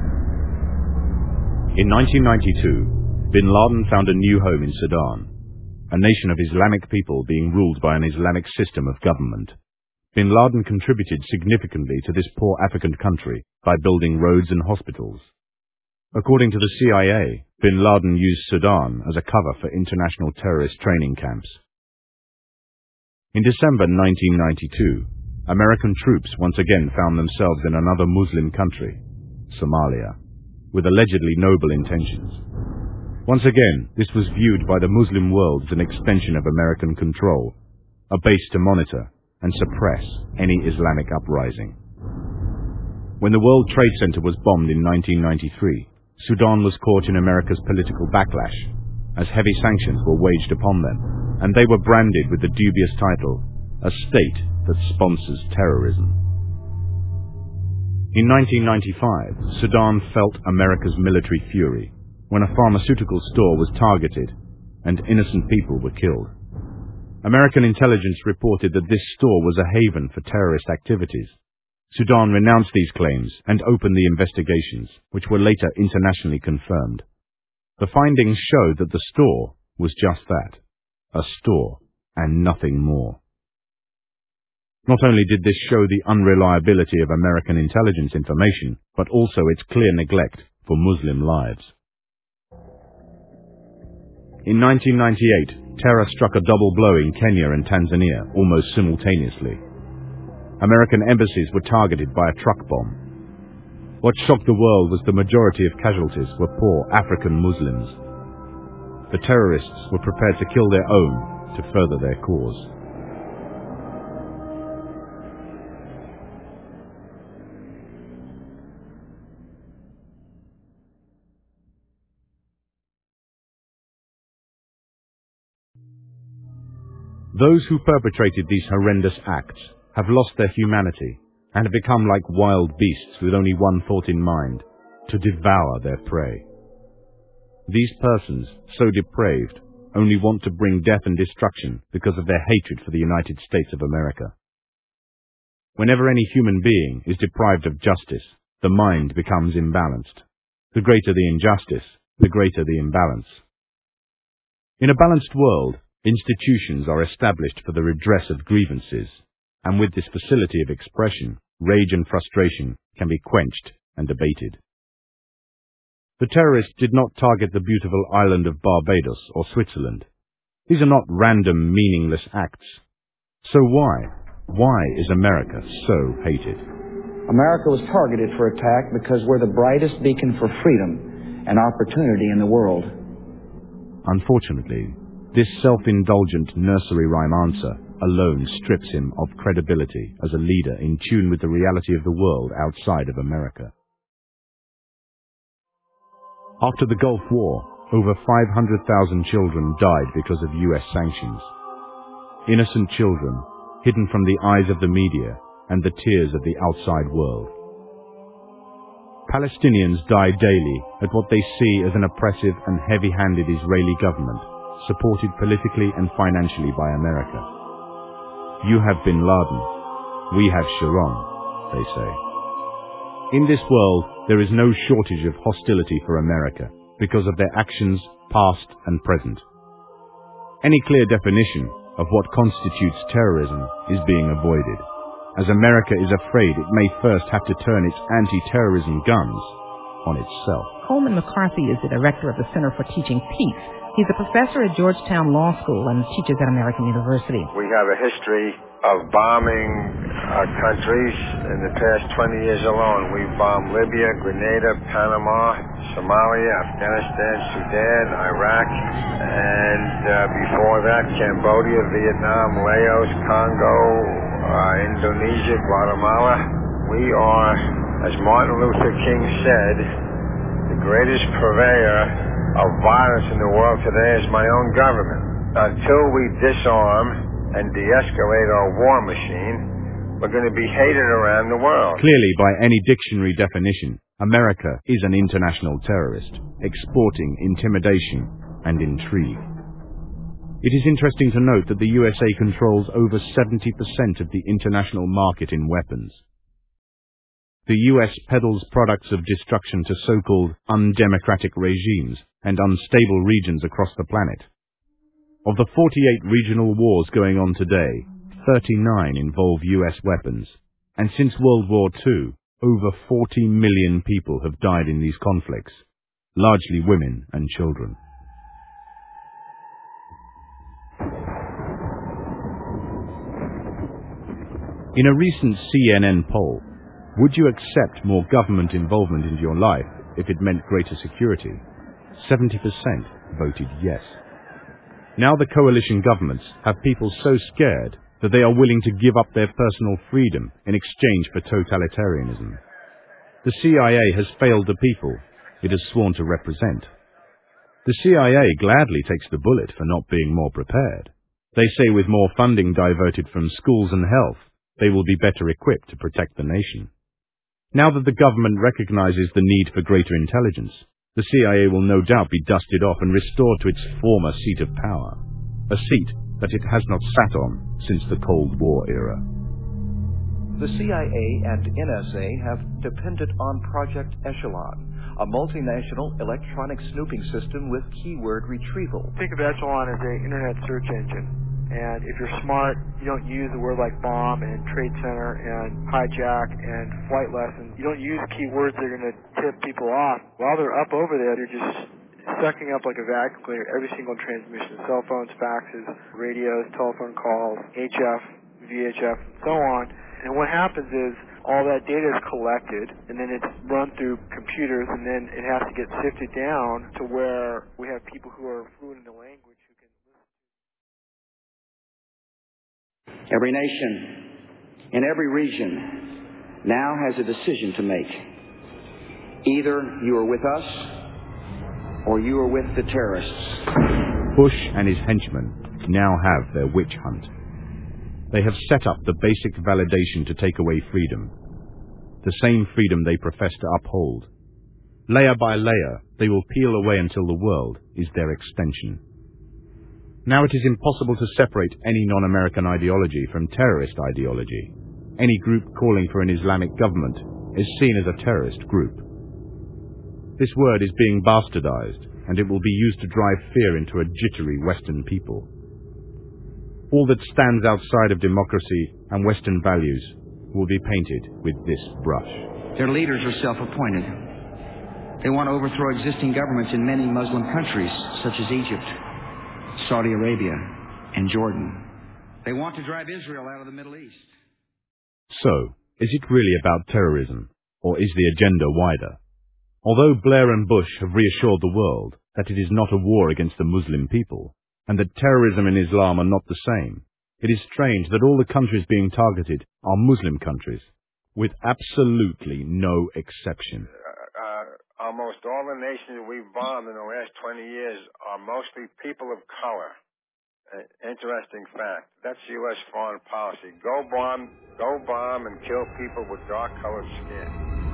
In nineteen ninety-two, bin Laden found a new home in Sudan, a nation of Islamic people being ruled by an Islamic system of government. Bin Laden contributed significantly to this poor African country by building roads and hospitals. According to the C I A, bin Laden used Sudan as a cover for international terrorist training camps. In December nineteen ninety-two, American troops once again found themselves in another Muslim country, Somalia, with allegedly noble intentions. Once again, this was viewed by the Muslim world as an extension of American control, a base to monitor and suppress any Islamic uprising. When the World Trade Center was bombed in nineteen ninety-three, Sudan was caught in America's political backlash, as heavy sanctions were waged upon them, and they were branded with the dubious title, a state that sponsors terrorism. In nineteen ninety-five, Sudan felt America's military fury when a pharmaceutical store was targeted and innocent people were killed. American intelligence reported that this store was a haven for terrorist activities. Sudan renounced these claims and opened the investigations, which were later internationally confirmed. The findings showed that the store was just that, a store, and nothing more. Not only did this show the unreliability of American intelligence information, but also its clear neglect for Muslim lives. In nineteen ninety-eight, terror struck a double blow in Kenya and Tanzania almost simultaneously. American embassies were targeted by a truck bomb. What shocked the world was the majority of casualties were poor African Muslims. The terrorists were prepared to kill their own to further their cause. Those who perpetrated these horrendous acts have lost their humanity and have become like wild beasts with only one thought in mind, to devour their prey. These persons, so depraved, only want to bring death and destruction because of their hatred for the United States of America. Whenever any human being is deprived of justice, the mind becomes imbalanced. The greater the injustice, the greater the imbalance. In a balanced world, institutions are established for the redress of grievances, and with this facility of expression, rage and frustration can be quenched and abated. The terrorists did not target the beautiful island of Barbados or Switzerland. These are not random, meaningless acts. So why, why is America so hated? America was targeted for attack because we're the brightest beacon for freedom and opportunity in the world. Unfortunately, this self-indulgent nursery rhyme answer alone strips him of credibility as a leader in tune with the reality of the world outside of America. After the Gulf War, over five hundred thousand children died because of U S sanctions. Innocent children, hidden from the eyes of the media and the tears of the outside world. Palestinians die daily at what they see as an oppressive and heavy-handed Israeli government, supported politically and financially by America. You have bin Laden, we have Sharon, they say. In this world, there is no shortage of hostility for America because of their actions, past and present. Any clear definition of what constitutes terrorism is being avoided, as America is afraid it may first have to turn its anti-terrorism guns on itself. Coleman McCarthy is the director of the Center for Teaching Peace. He's a professor at Georgetown Law School and teaches at American University. We have a history of bombing uh, countries. In the past twenty years alone, we've bombed Libya, Grenada, Panama, Somalia, Afghanistan, Sudan, Iraq, and uh, before that, Cambodia, Vietnam, Laos, Congo, uh, Indonesia, Guatemala. We are, as Martin Luther King said, the greatest purveyor of violence in the world today is my own government. Until we disarm and de-escalate our war machine, we're going to be hated around the world. Clearly, by any dictionary definition, America is an international terrorist, exporting intimidation and intrigue. It is interesting to note that the U S A controls over seventy percent of the international market in weapons. The U S peddles products of destruction to so-called undemocratic regimes and unstable regions across the planet. Of the forty-eight regional wars going on today, thirty-nine involve U S weapons, and since World War Two, over forty million people have died in these conflicts, largely women and children. In a recent C N N poll, would you accept more government involvement into your life if it meant greater security? seventy percent voted yes. Now the coalition governments have people so scared that they are willing to give up their personal freedom in exchange for totalitarianism. The C I A has failed the people it has sworn to represent. The C I A gladly takes the bullet for not being more prepared. They say with more funding diverted from schools and health, they will be better equipped to protect the nation. Now that the government recognizes the need for greater intelligence, the C I A will no doubt be dusted off and restored to its former seat of power, a seat that it has not sat on since the Cold War era. The C I A and N S A have depended on Project Echelon, a multinational electronic snooping system with keyword retrieval. Think of Echelon as an internet search engine. And if you're smart, you don't use a word like bomb and trade center and hijack and flight lessons. You don't use keywords that are going to tip people off. While they're up over there, they're just sucking up like a vacuum cleaner every single transmission. Cell phones, faxes, radios, telephone calls, H F, V H F, and so on. And what happens is all that data is collected, and then it's run through computers, and then it has to get sifted down to where we have people who are fluent in the language. Every nation in every region now has a decision to make. Either you are with us or you are with the terrorists. Bush and his henchmen now have their witch hunt. They have set up the basic validation to take away freedom, the same freedom they profess to uphold. Layer by layer, they will peel away until the world is their extension. Now it is impossible to separate any non-American ideology from terrorist ideology. Any group calling for an Islamic government is seen as a terrorist group. This word is being bastardized, and it will be used to drive fear into a jittery Western people. All that stands outside of democracy and Western values will be painted with this brush. Their leaders are self-appointed. They want to overthrow existing governments in many Muslim countries, such as Egypt, Saudi Arabia, and Jordan. They want to drive Israel out of the Middle East. So, is it really about terrorism, or is the agenda wider? Although Blair and Bush have reassured the world that it is not a war against the Muslim people, and that terrorism and Islam are not the same, it is strange that all the countries being targeted are Muslim countries, with absolutely no exception. Almost all the nations we've bombed in the last twenty years are mostly people of color. Uh, interesting fact. That's U S foreign policy. Go bomb, go bomb and kill people with dark-colored skin.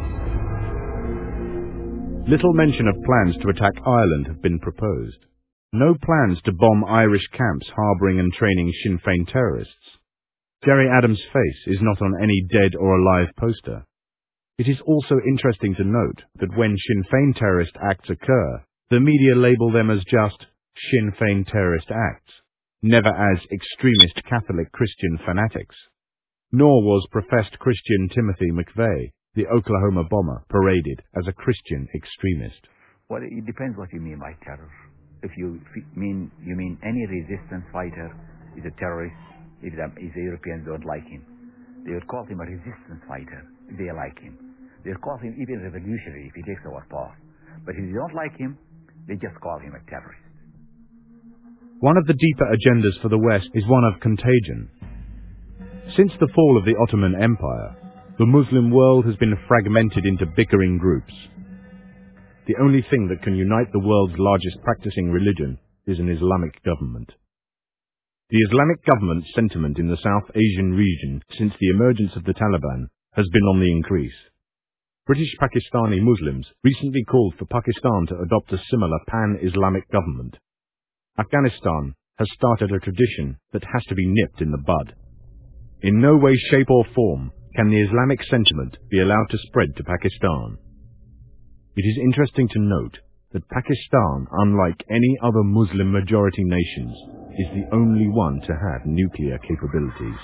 Little mention of plans to attack Ireland have been proposed. No plans to bomb Irish camps harbouring and training Sinn Féin terrorists. Gerry Adams' face is not on any dead or alive poster. It is also interesting to note that when Sinn Féin terrorist acts occur, the media label them as just Sinn Féin terrorist acts, never as extremist Catholic Christian fanatics. Nor was professed Christian Timothy McVeigh, the Oklahoma bomber, paraded as a Christian extremist. Well, it depends what you mean by terror. If you mean you mean any resistance fighter is a terrorist, if the, if the Europeans don't like him, they would call him a resistance fighter if they like him. They would call him even revolutionary if he takes our power. But if they don't like him, they just call him a terrorist. One of the deeper agendas for the West is one of contagion. Since the fall of the Ottoman Empire, the Muslim world has been fragmented into bickering groups. The only thing that can unite the world's largest practicing religion is an Islamic government. The Islamic government sentiment in the South Asian region since the emergence of the Taliban has been on the increase. British Pakistani Muslims recently called for Pakistan to adopt a similar pan-Islamic government. Afghanistan has started a tradition that has to be nipped in the bud. In no way, shape or form can the Islamic sentiment be allowed to spread to Pakistan. It is interesting to note that Pakistan, unlike any other Muslim-majority nations, is the only one to have nuclear capabilities.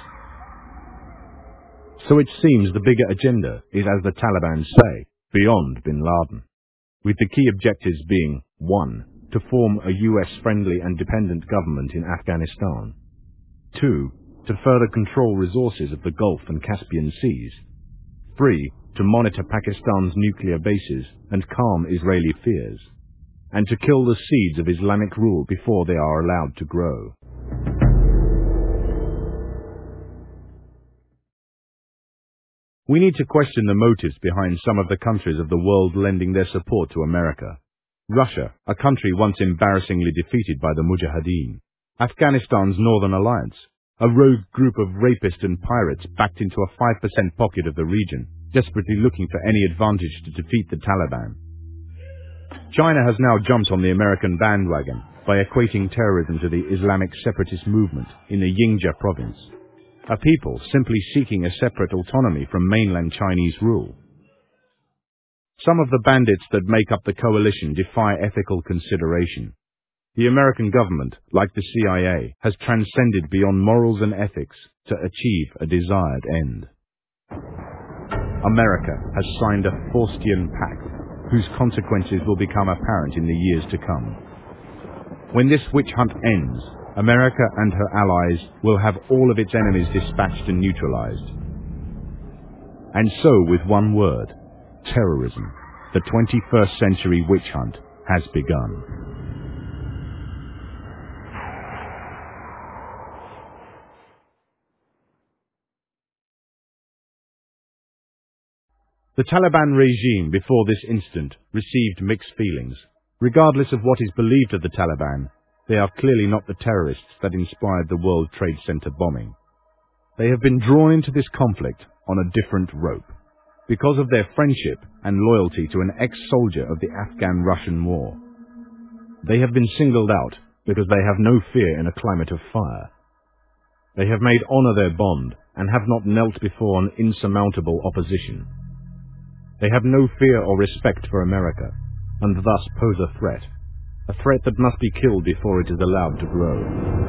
So it seems the bigger agenda is, as the Taliban say, beyond bin Laden, with the key objectives being, one, to form a U S-friendly and dependent government in Afghanistan, two, to further control resources of the Gulf and Caspian Seas, three, to monitor Pakistan's nuclear bases and calm Israeli fears, and to kill the seeds of Islamic rule before they are allowed to grow. We need to question the motives behind some of the countries of the world lending their support to America. Russia, a country once embarrassingly defeated by the Mujahideen. Afghanistan's Northern Alliance, a rogue group of rapists and pirates backed into a five percent pocket of the region, desperately looking for any advantage to defeat the Taliban. China has now jumped on the American bandwagon by equating terrorism to the Islamic separatist movement in the Yingzha province, a people simply seeking a separate autonomy from mainland Chinese rule. Some of the bandits that make up the coalition defy ethical consideration. The American government, like the C I A, has transcended beyond morals and ethics to achieve a desired end. America has signed a Faustian pact, whose consequences will become apparent in the years to come. When this witch hunt ends, America and her allies will have all of its enemies dispatched and neutralized. And so, with one word, terrorism, the twenty-first century witch hunt has begun. The Taliban regime before this incident received mixed feelings. Regardless of what is believed of the Taliban, they are clearly not the terrorists that inspired the World Trade Center bombing. They have been drawn into this conflict on a different rope, because of their friendship and loyalty to an ex-soldier of the Afghan-Russian war. They have been singled out because they have no fear in a climate of fire. They have made honor their bond and have not knelt before an insurmountable opposition. They have no fear or respect for America, and thus pose a threat, a threat that must be killed before it is allowed to grow.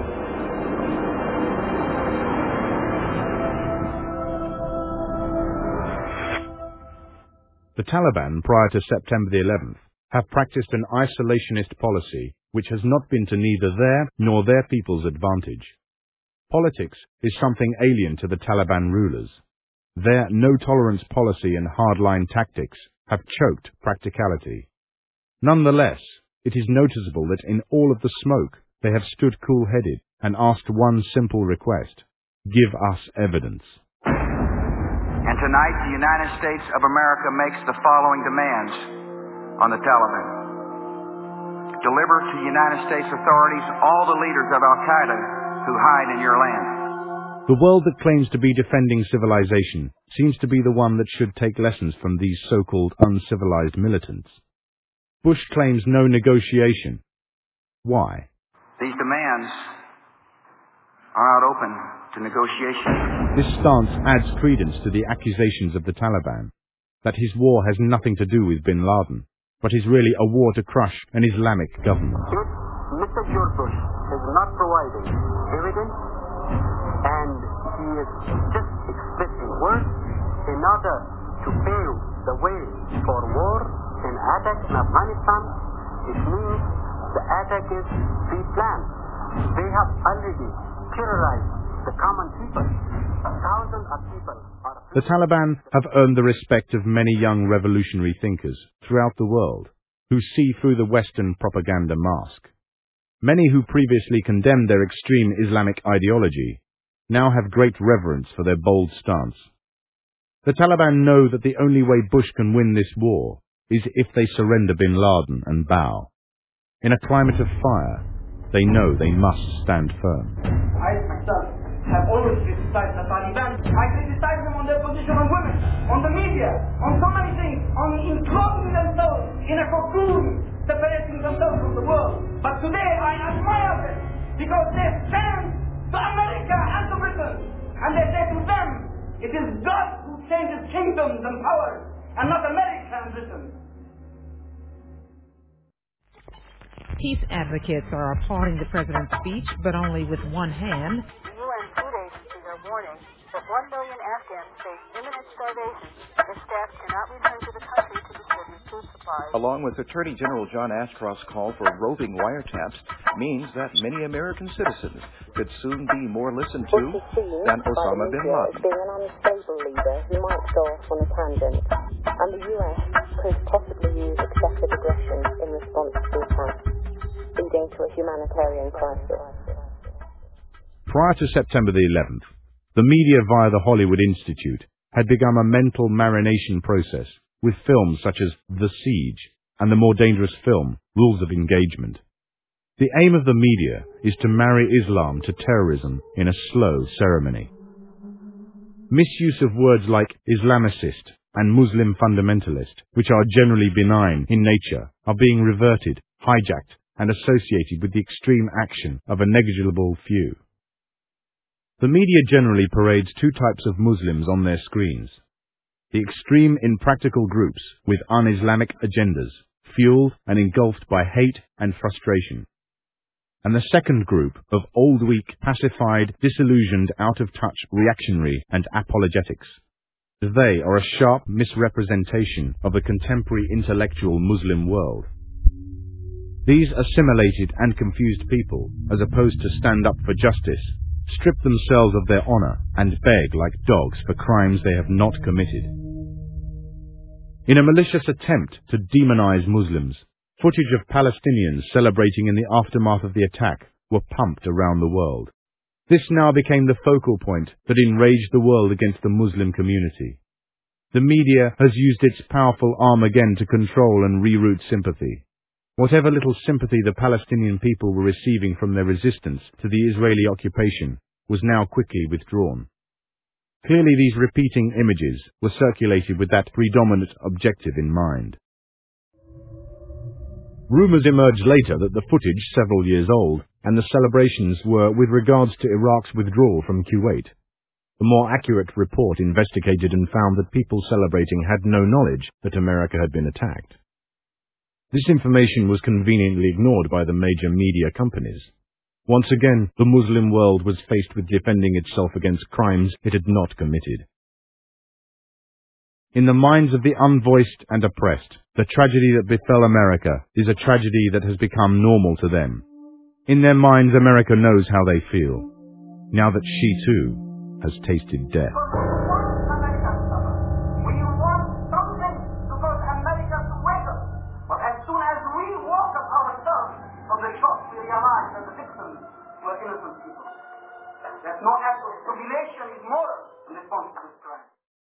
The Taliban, prior to September the eleventh, have practiced an isolationist policy which has not been to neither their nor their people's advantage. Politics is something alien to the Taliban rulers. Their no-tolerance policy and hardline tactics have choked practicality. Nonetheless, it is noticeable that in all of the smoke they have stood cool-headed and asked one simple request: give us evidence. And tonight, the United States of America makes the following demands on the Taliban. Deliver to United States authorities all the leaders of Al-Qaeda who hide in your land. The world that claims to be defending civilization seems to be the one that should take lessons from these so-called uncivilized militants. Bush claims no negotiation. Why? These demands are not open to negotiation. This stance adds credence to the accusations of the Taliban that his war has nothing to do with bin Laden, but is really a war to crush an Islamic government. If Mister George Bush is not providing evidence, and he is just expressing words in order to pave the way for war and attack in Afghanistan, it means the attack is pre-planned. They have already terrorized the common people. Thousands of people are... The Taliban have earned the respect of many young revolutionary thinkers throughout the world who see through the Western propaganda mask. Many who previously condemned their extreme Islamic ideology now have great reverence for their bold stance. The Taliban know that the only way Bush can win this war is if they surrender bin Laden and bow. In a climate of fire, they know they must stand firm. I myself have always criticized the Taliban. I criticize them on their position on women, on the media, on so many things, on enclosing themselves in a cocoon, separating themselves from the world. But today I admire them because It is God who changes kingdoms and powers, and not America and Britain. Peace advocates are applauding the president's speech, but only with one hand. The U N food agencies are warning that one million Afghans face imminent starvation if staff cannot return to the country to distribute food supplies. Along with Attorney General John Ashcroft's call for roving wiretaps, means that many American citizens could soon be more listened to than Osama bin Laden. Being an unstable leader who might go off on a tangent, and the U S could possibly use excessive aggression in response to the attack, leading to a humanitarian crisis. Prior to September the eleventh, the media via the Hollywood Institute had begun a mental marination process with films such as The Siege and the more dangerous film, Rules of Engagement. The aim of the media is to marry Islam to terrorism in a slow ceremony. Misuse of words like Islamicist and Muslim fundamentalist, which are generally benign in nature, are being reverted, hijacked, and associated with the extreme action of a negligible few. The media generally parades two types of Muslims on their screens. The extreme impractical groups with un-Islamic agendas, fueled and engulfed by hate and frustration. And the second group of old, weak, pacified, disillusioned, out-of-touch reactionary and apologetics. They are a sharp misrepresentation of the contemporary intellectual Muslim world. These assimilated and confused people, as opposed to stand up for justice, strip themselves of their honor and beg like dogs for crimes they have not committed. In a malicious attempt to demonize Muslims, footage of Palestinians celebrating in the aftermath of the attack were pumped around the world. This now became the focal point that enraged the world against the Muslim community. The media has used its powerful arm again to control and reroute sympathy. Whatever little sympathy the Palestinian people were receiving from their resistance to the Israeli occupation was now quickly withdrawn. Clearly these repeating images were circulated with that predominant objective in mind. Rumours emerged later that the footage, several years old, and the celebrations were with regards to Iraq's withdrawal from Kuwait. The more accurate report investigated and found that people celebrating had no knowledge that America had been attacked. This information was conveniently ignored by the major media companies. Once again, the Muslim world was faced with defending itself against crimes it had not committed. In the minds of the unvoiced and oppressed, the tragedy that befell America is a tragedy that has become normal to them. In their minds, America knows how they feel, now that she too has tasted death. No act of tribulation is moral in response to this crime.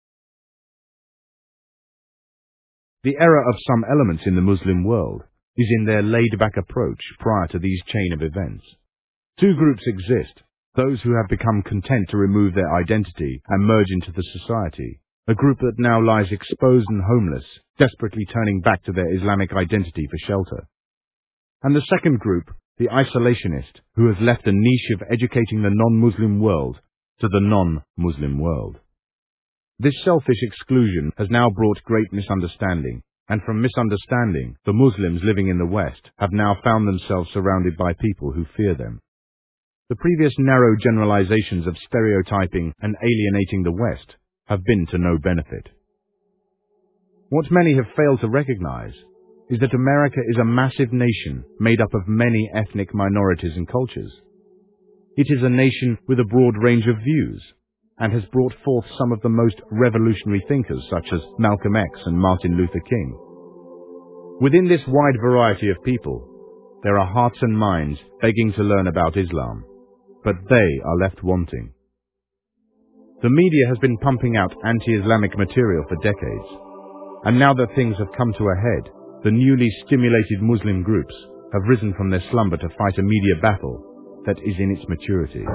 The error of some elements in the Muslim world is in their laid-back approach prior to these chain of events. Two groups exist: those who have become content to remove their identity and merge into the society, a group that now lies exposed and homeless, desperately turning back to their Islamic identity for shelter. And the second group, the isolationist, who has left a niche of educating the non-Muslim world to the non-Muslim world. This selfish exclusion has now brought great misunderstanding, and from misunderstanding, the Muslims living in the West have now found themselves surrounded by people who fear them. The previous narrow generalizations of stereotyping and alienating the West have been to no benefit. What many have failed to recognize is that America is a massive nation made up of many ethnic minorities and cultures. It is a nation with a broad range of views, and has brought forth some of the most revolutionary thinkers such as Malcolm X and Martin Luther King. Within this wide variety of people, there are hearts and minds begging to learn about Islam, but they are left wanting. The media has been pumping out anti-Islamic material for decades, and now that things have come to a head, the newly stimulated Muslim groups have risen from their slumber to fight a media battle that is in its maturity.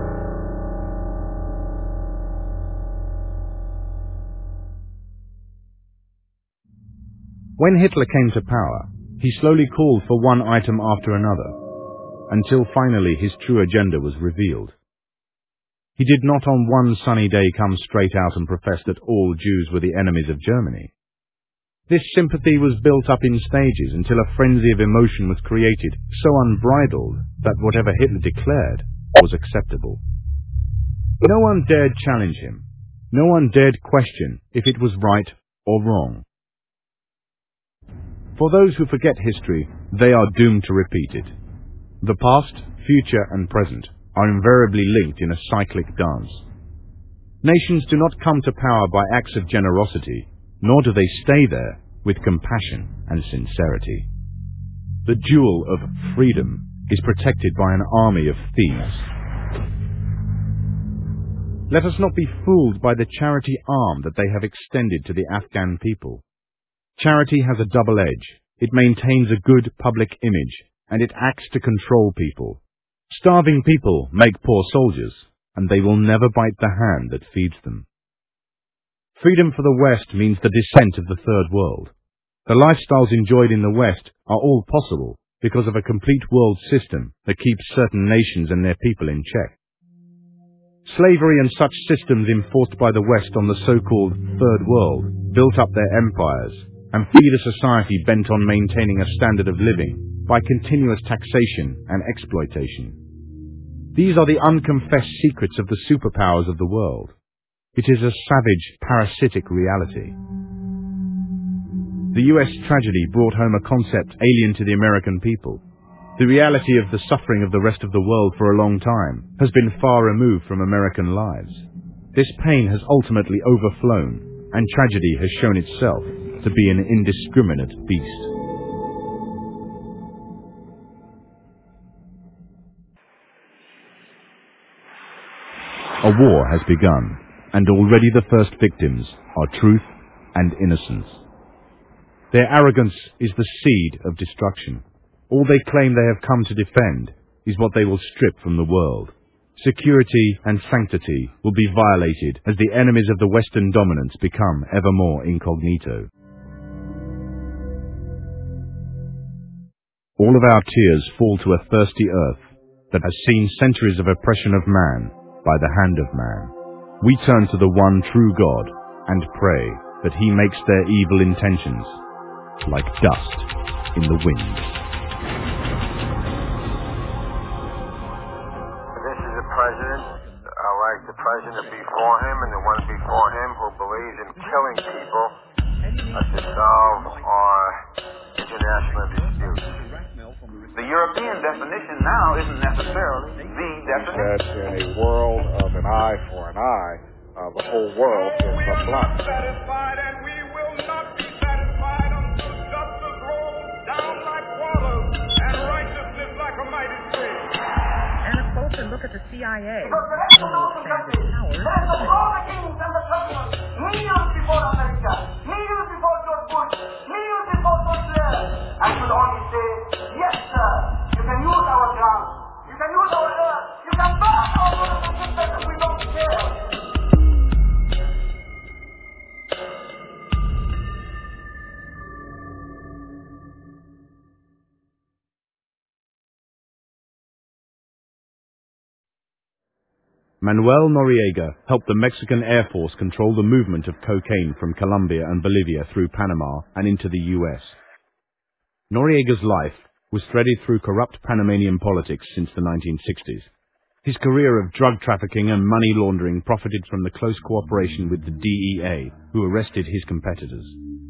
When Hitler came to power, he slowly called for one item after another, until finally his true agenda was revealed. He did not on one sunny day come straight out and profess that all Jews were the enemies of Germany. This sympathy was built up in stages until a frenzy of emotion was created, so unbridled that whatever Hitler declared was acceptable. No one dared challenge him. No one dared question if it was right or wrong. For those who forget history, they are doomed to repeat it. The past, future, and present are invariably linked in a cyclic dance. Nations do not come to power by acts of generosity, nor do they stay there with compassion and sincerity. The jewel of freedom is protected by an army of thieves. Let us not be fooled by the charity arm that they have extended to the Afghan people. Charity has a double edge. It maintains a good public image, and it acts to control people. Starving people make poor soldiers, and they will never bite the hand that feeds them. Freedom for the West means the descent of the Third World. The lifestyles enjoyed in the West are all possible because of a complete world system that keeps certain nations and their people in check. Slavery and such systems enforced by the West on the so-called Third World built up their empires and feed a society bent on maintaining a standard of living by continuous taxation and exploitation. These are the unconfessed secrets of the superpowers of the world. It is a savage, parasitic reality. The U S tragedy brought home a concept alien to the American people. The reality of the suffering of the rest of the world for a long time has been far removed from American lives. This pain has ultimately overflown, and tragedy has shown itself to be an indiscriminate beast. A war has begun, and already the first victims are truth and innocence. Their arrogance is the seed of destruction. All they claim they have come to defend is what they will strip from the world. Security and sanctity will be violated as the enemies of the Western dominance become ever more incognito. All of our tears fall to a thirsty earth that has seen centuries of oppression of man by the hand of man. We turn to the one true God and pray that he makes their evil intentions like dust in the wind. This is a president, uh, like the president before him and the one before him, who believes in killing people uh, to solve our international disputes. The European definition now isn't necessarily the definition. That in a world of an eye for an eye, uh, the whole world is a block. Satisfied, and we will not be satisfied until justice rolls down like water and righteousness like a mighty stream. And a closer look at the C I A. Because the rest of the country, there is the former kings and the presidents, millions before America, millions before George Bush, millions before George Blair, and will only say, yes, sir, you can use our ground, you can use our earth, you can burn our brothers and sisters, and we don't care. Manuel Noriega helped the Mexican Air Force control the movement of cocaine from Colombia and Bolivia through Panama and into the U S. Noriega's life was threaded through corrupt Panamanian politics since the nineteen sixties. His career of drug trafficking and money laundering profited from the close cooperation with the D E A, who arrested his competitors.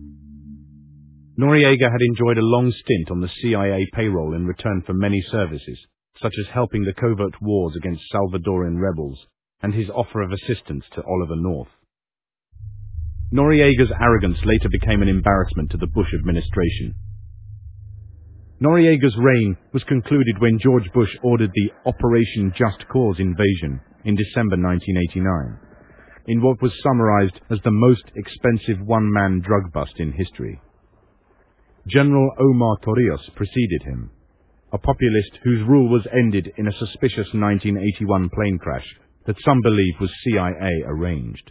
Noriega had enjoyed a long stint on the C I A payroll in return for many services, such as helping the covert wars against Salvadoran rebels and his offer of assistance to Oliver North. Noriega's arrogance later became an embarrassment to the Bush administration. Noriega's reign was concluded when George Bush ordered the Operation Just Cause invasion in December nineteen eighty-nine, in what was summarized as the most expensive one-man drug bust in history. General Omar Torrijos preceded him, a populist whose rule was ended in a suspicious nineteen eighty-one plane crash that some believe was C I A arranged.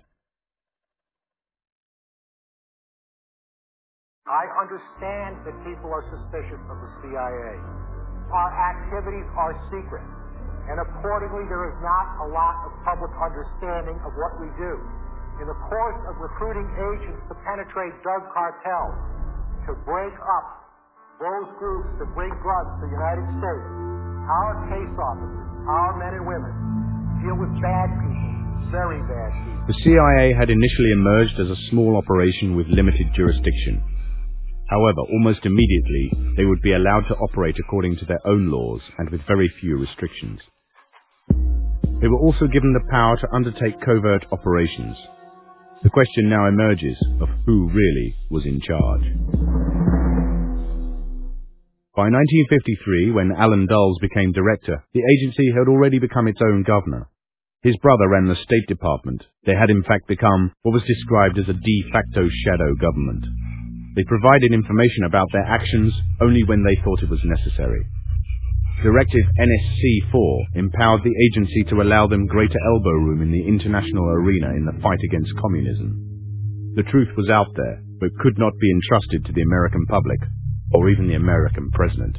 I understand that people are suspicious of the C I A. Our activities are secret. and accordingly there is not a lot of public understanding of what we do. In the course of recruiting agents to penetrate drug cartels, to break up those groups that bring drugs to the United States, our case officers, our men and women, deal with bad people, very bad people. The C I A had initially emerged as a small operation with limited jurisdiction. However, almost immediately, they would be allowed to operate according to their own laws and with very few restrictions. They were also given the power to undertake covert operations. The question now emerges of who really was in charge. By nineteen fifty-three, when Allen Dulles became director, the agency had already become its own governor. His brother ran the State Department. They had in fact become what was described as a de facto shadow government. They provided information about their actions only when they thought it was necessary. Directive N S C four empowered the agency to allow them greater elbow room in the international arena in the fight against communism. The truth was out there, but could not be entrusted to the American public, or even the American president.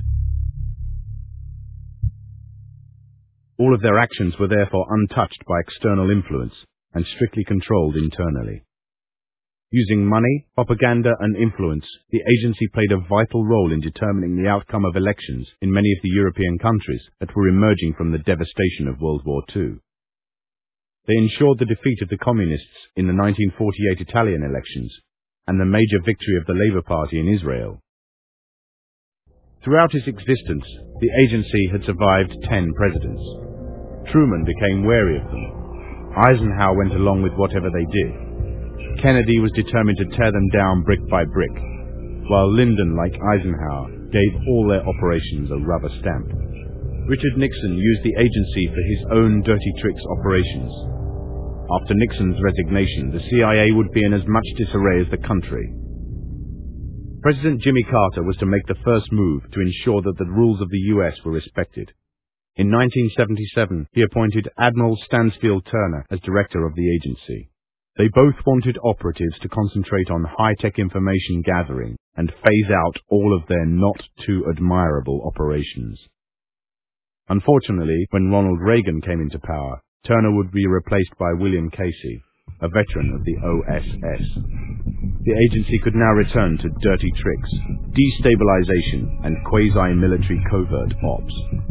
All of their actions were therefore untouched by external influence and strictly controlled internally. Using money, propaganda, and influence, the agency played a vital role in determining the outcome of elections in many of the European countries that were emerging from the devastation of World War Two. They ensured the defeat of the Communists in the nineteen forty-eight Italian elections and the major victory of the Labour Party in Israel. Throughout its existence, the agency had survived ten presidents. Truman became wary of them. Eisenhower went along with whatever they did. Kennedy was determined to tear them down brick by brick, while Lyndon, like Eisenhower, gave all their operations a rubber stamp. Richard Nixon used the agency for his own dirty tricks operations. After Nixon's resignation, the C I A would be in as much disarray as the country. President Jimmy Carter was to make the first move to ensure that the rules of the U S were respected. In nineteen seventy-seven, he appointed Admiral Stansfield Turner as director of the agency. They both wanted operatives to concentrate on high-tech information gathering and phase out all of their not-too-admirable operations. Unfortunately, when Ronald Reagan came into power, Turner would be replaced by William Casey, a veteran of the O S S. The agency could now return to dirty tricks, destabilization, and quasi-military covert ops.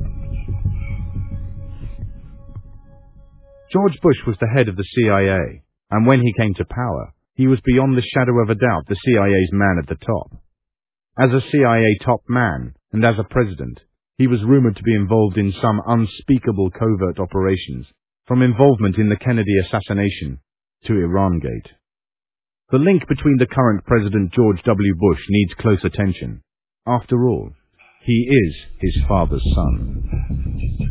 George Bush was the head of the C I A, and when he came to power, he was beyond the shadow of a doubt the C I A's man at the top. As a C I A top man, and as a president, he was rumored to be involved in some unspeakable covert operations, from involvement in the Kennedy assassination to Irangate. The link between the current President George W. Bush needs close attention. After all, he is his father's son.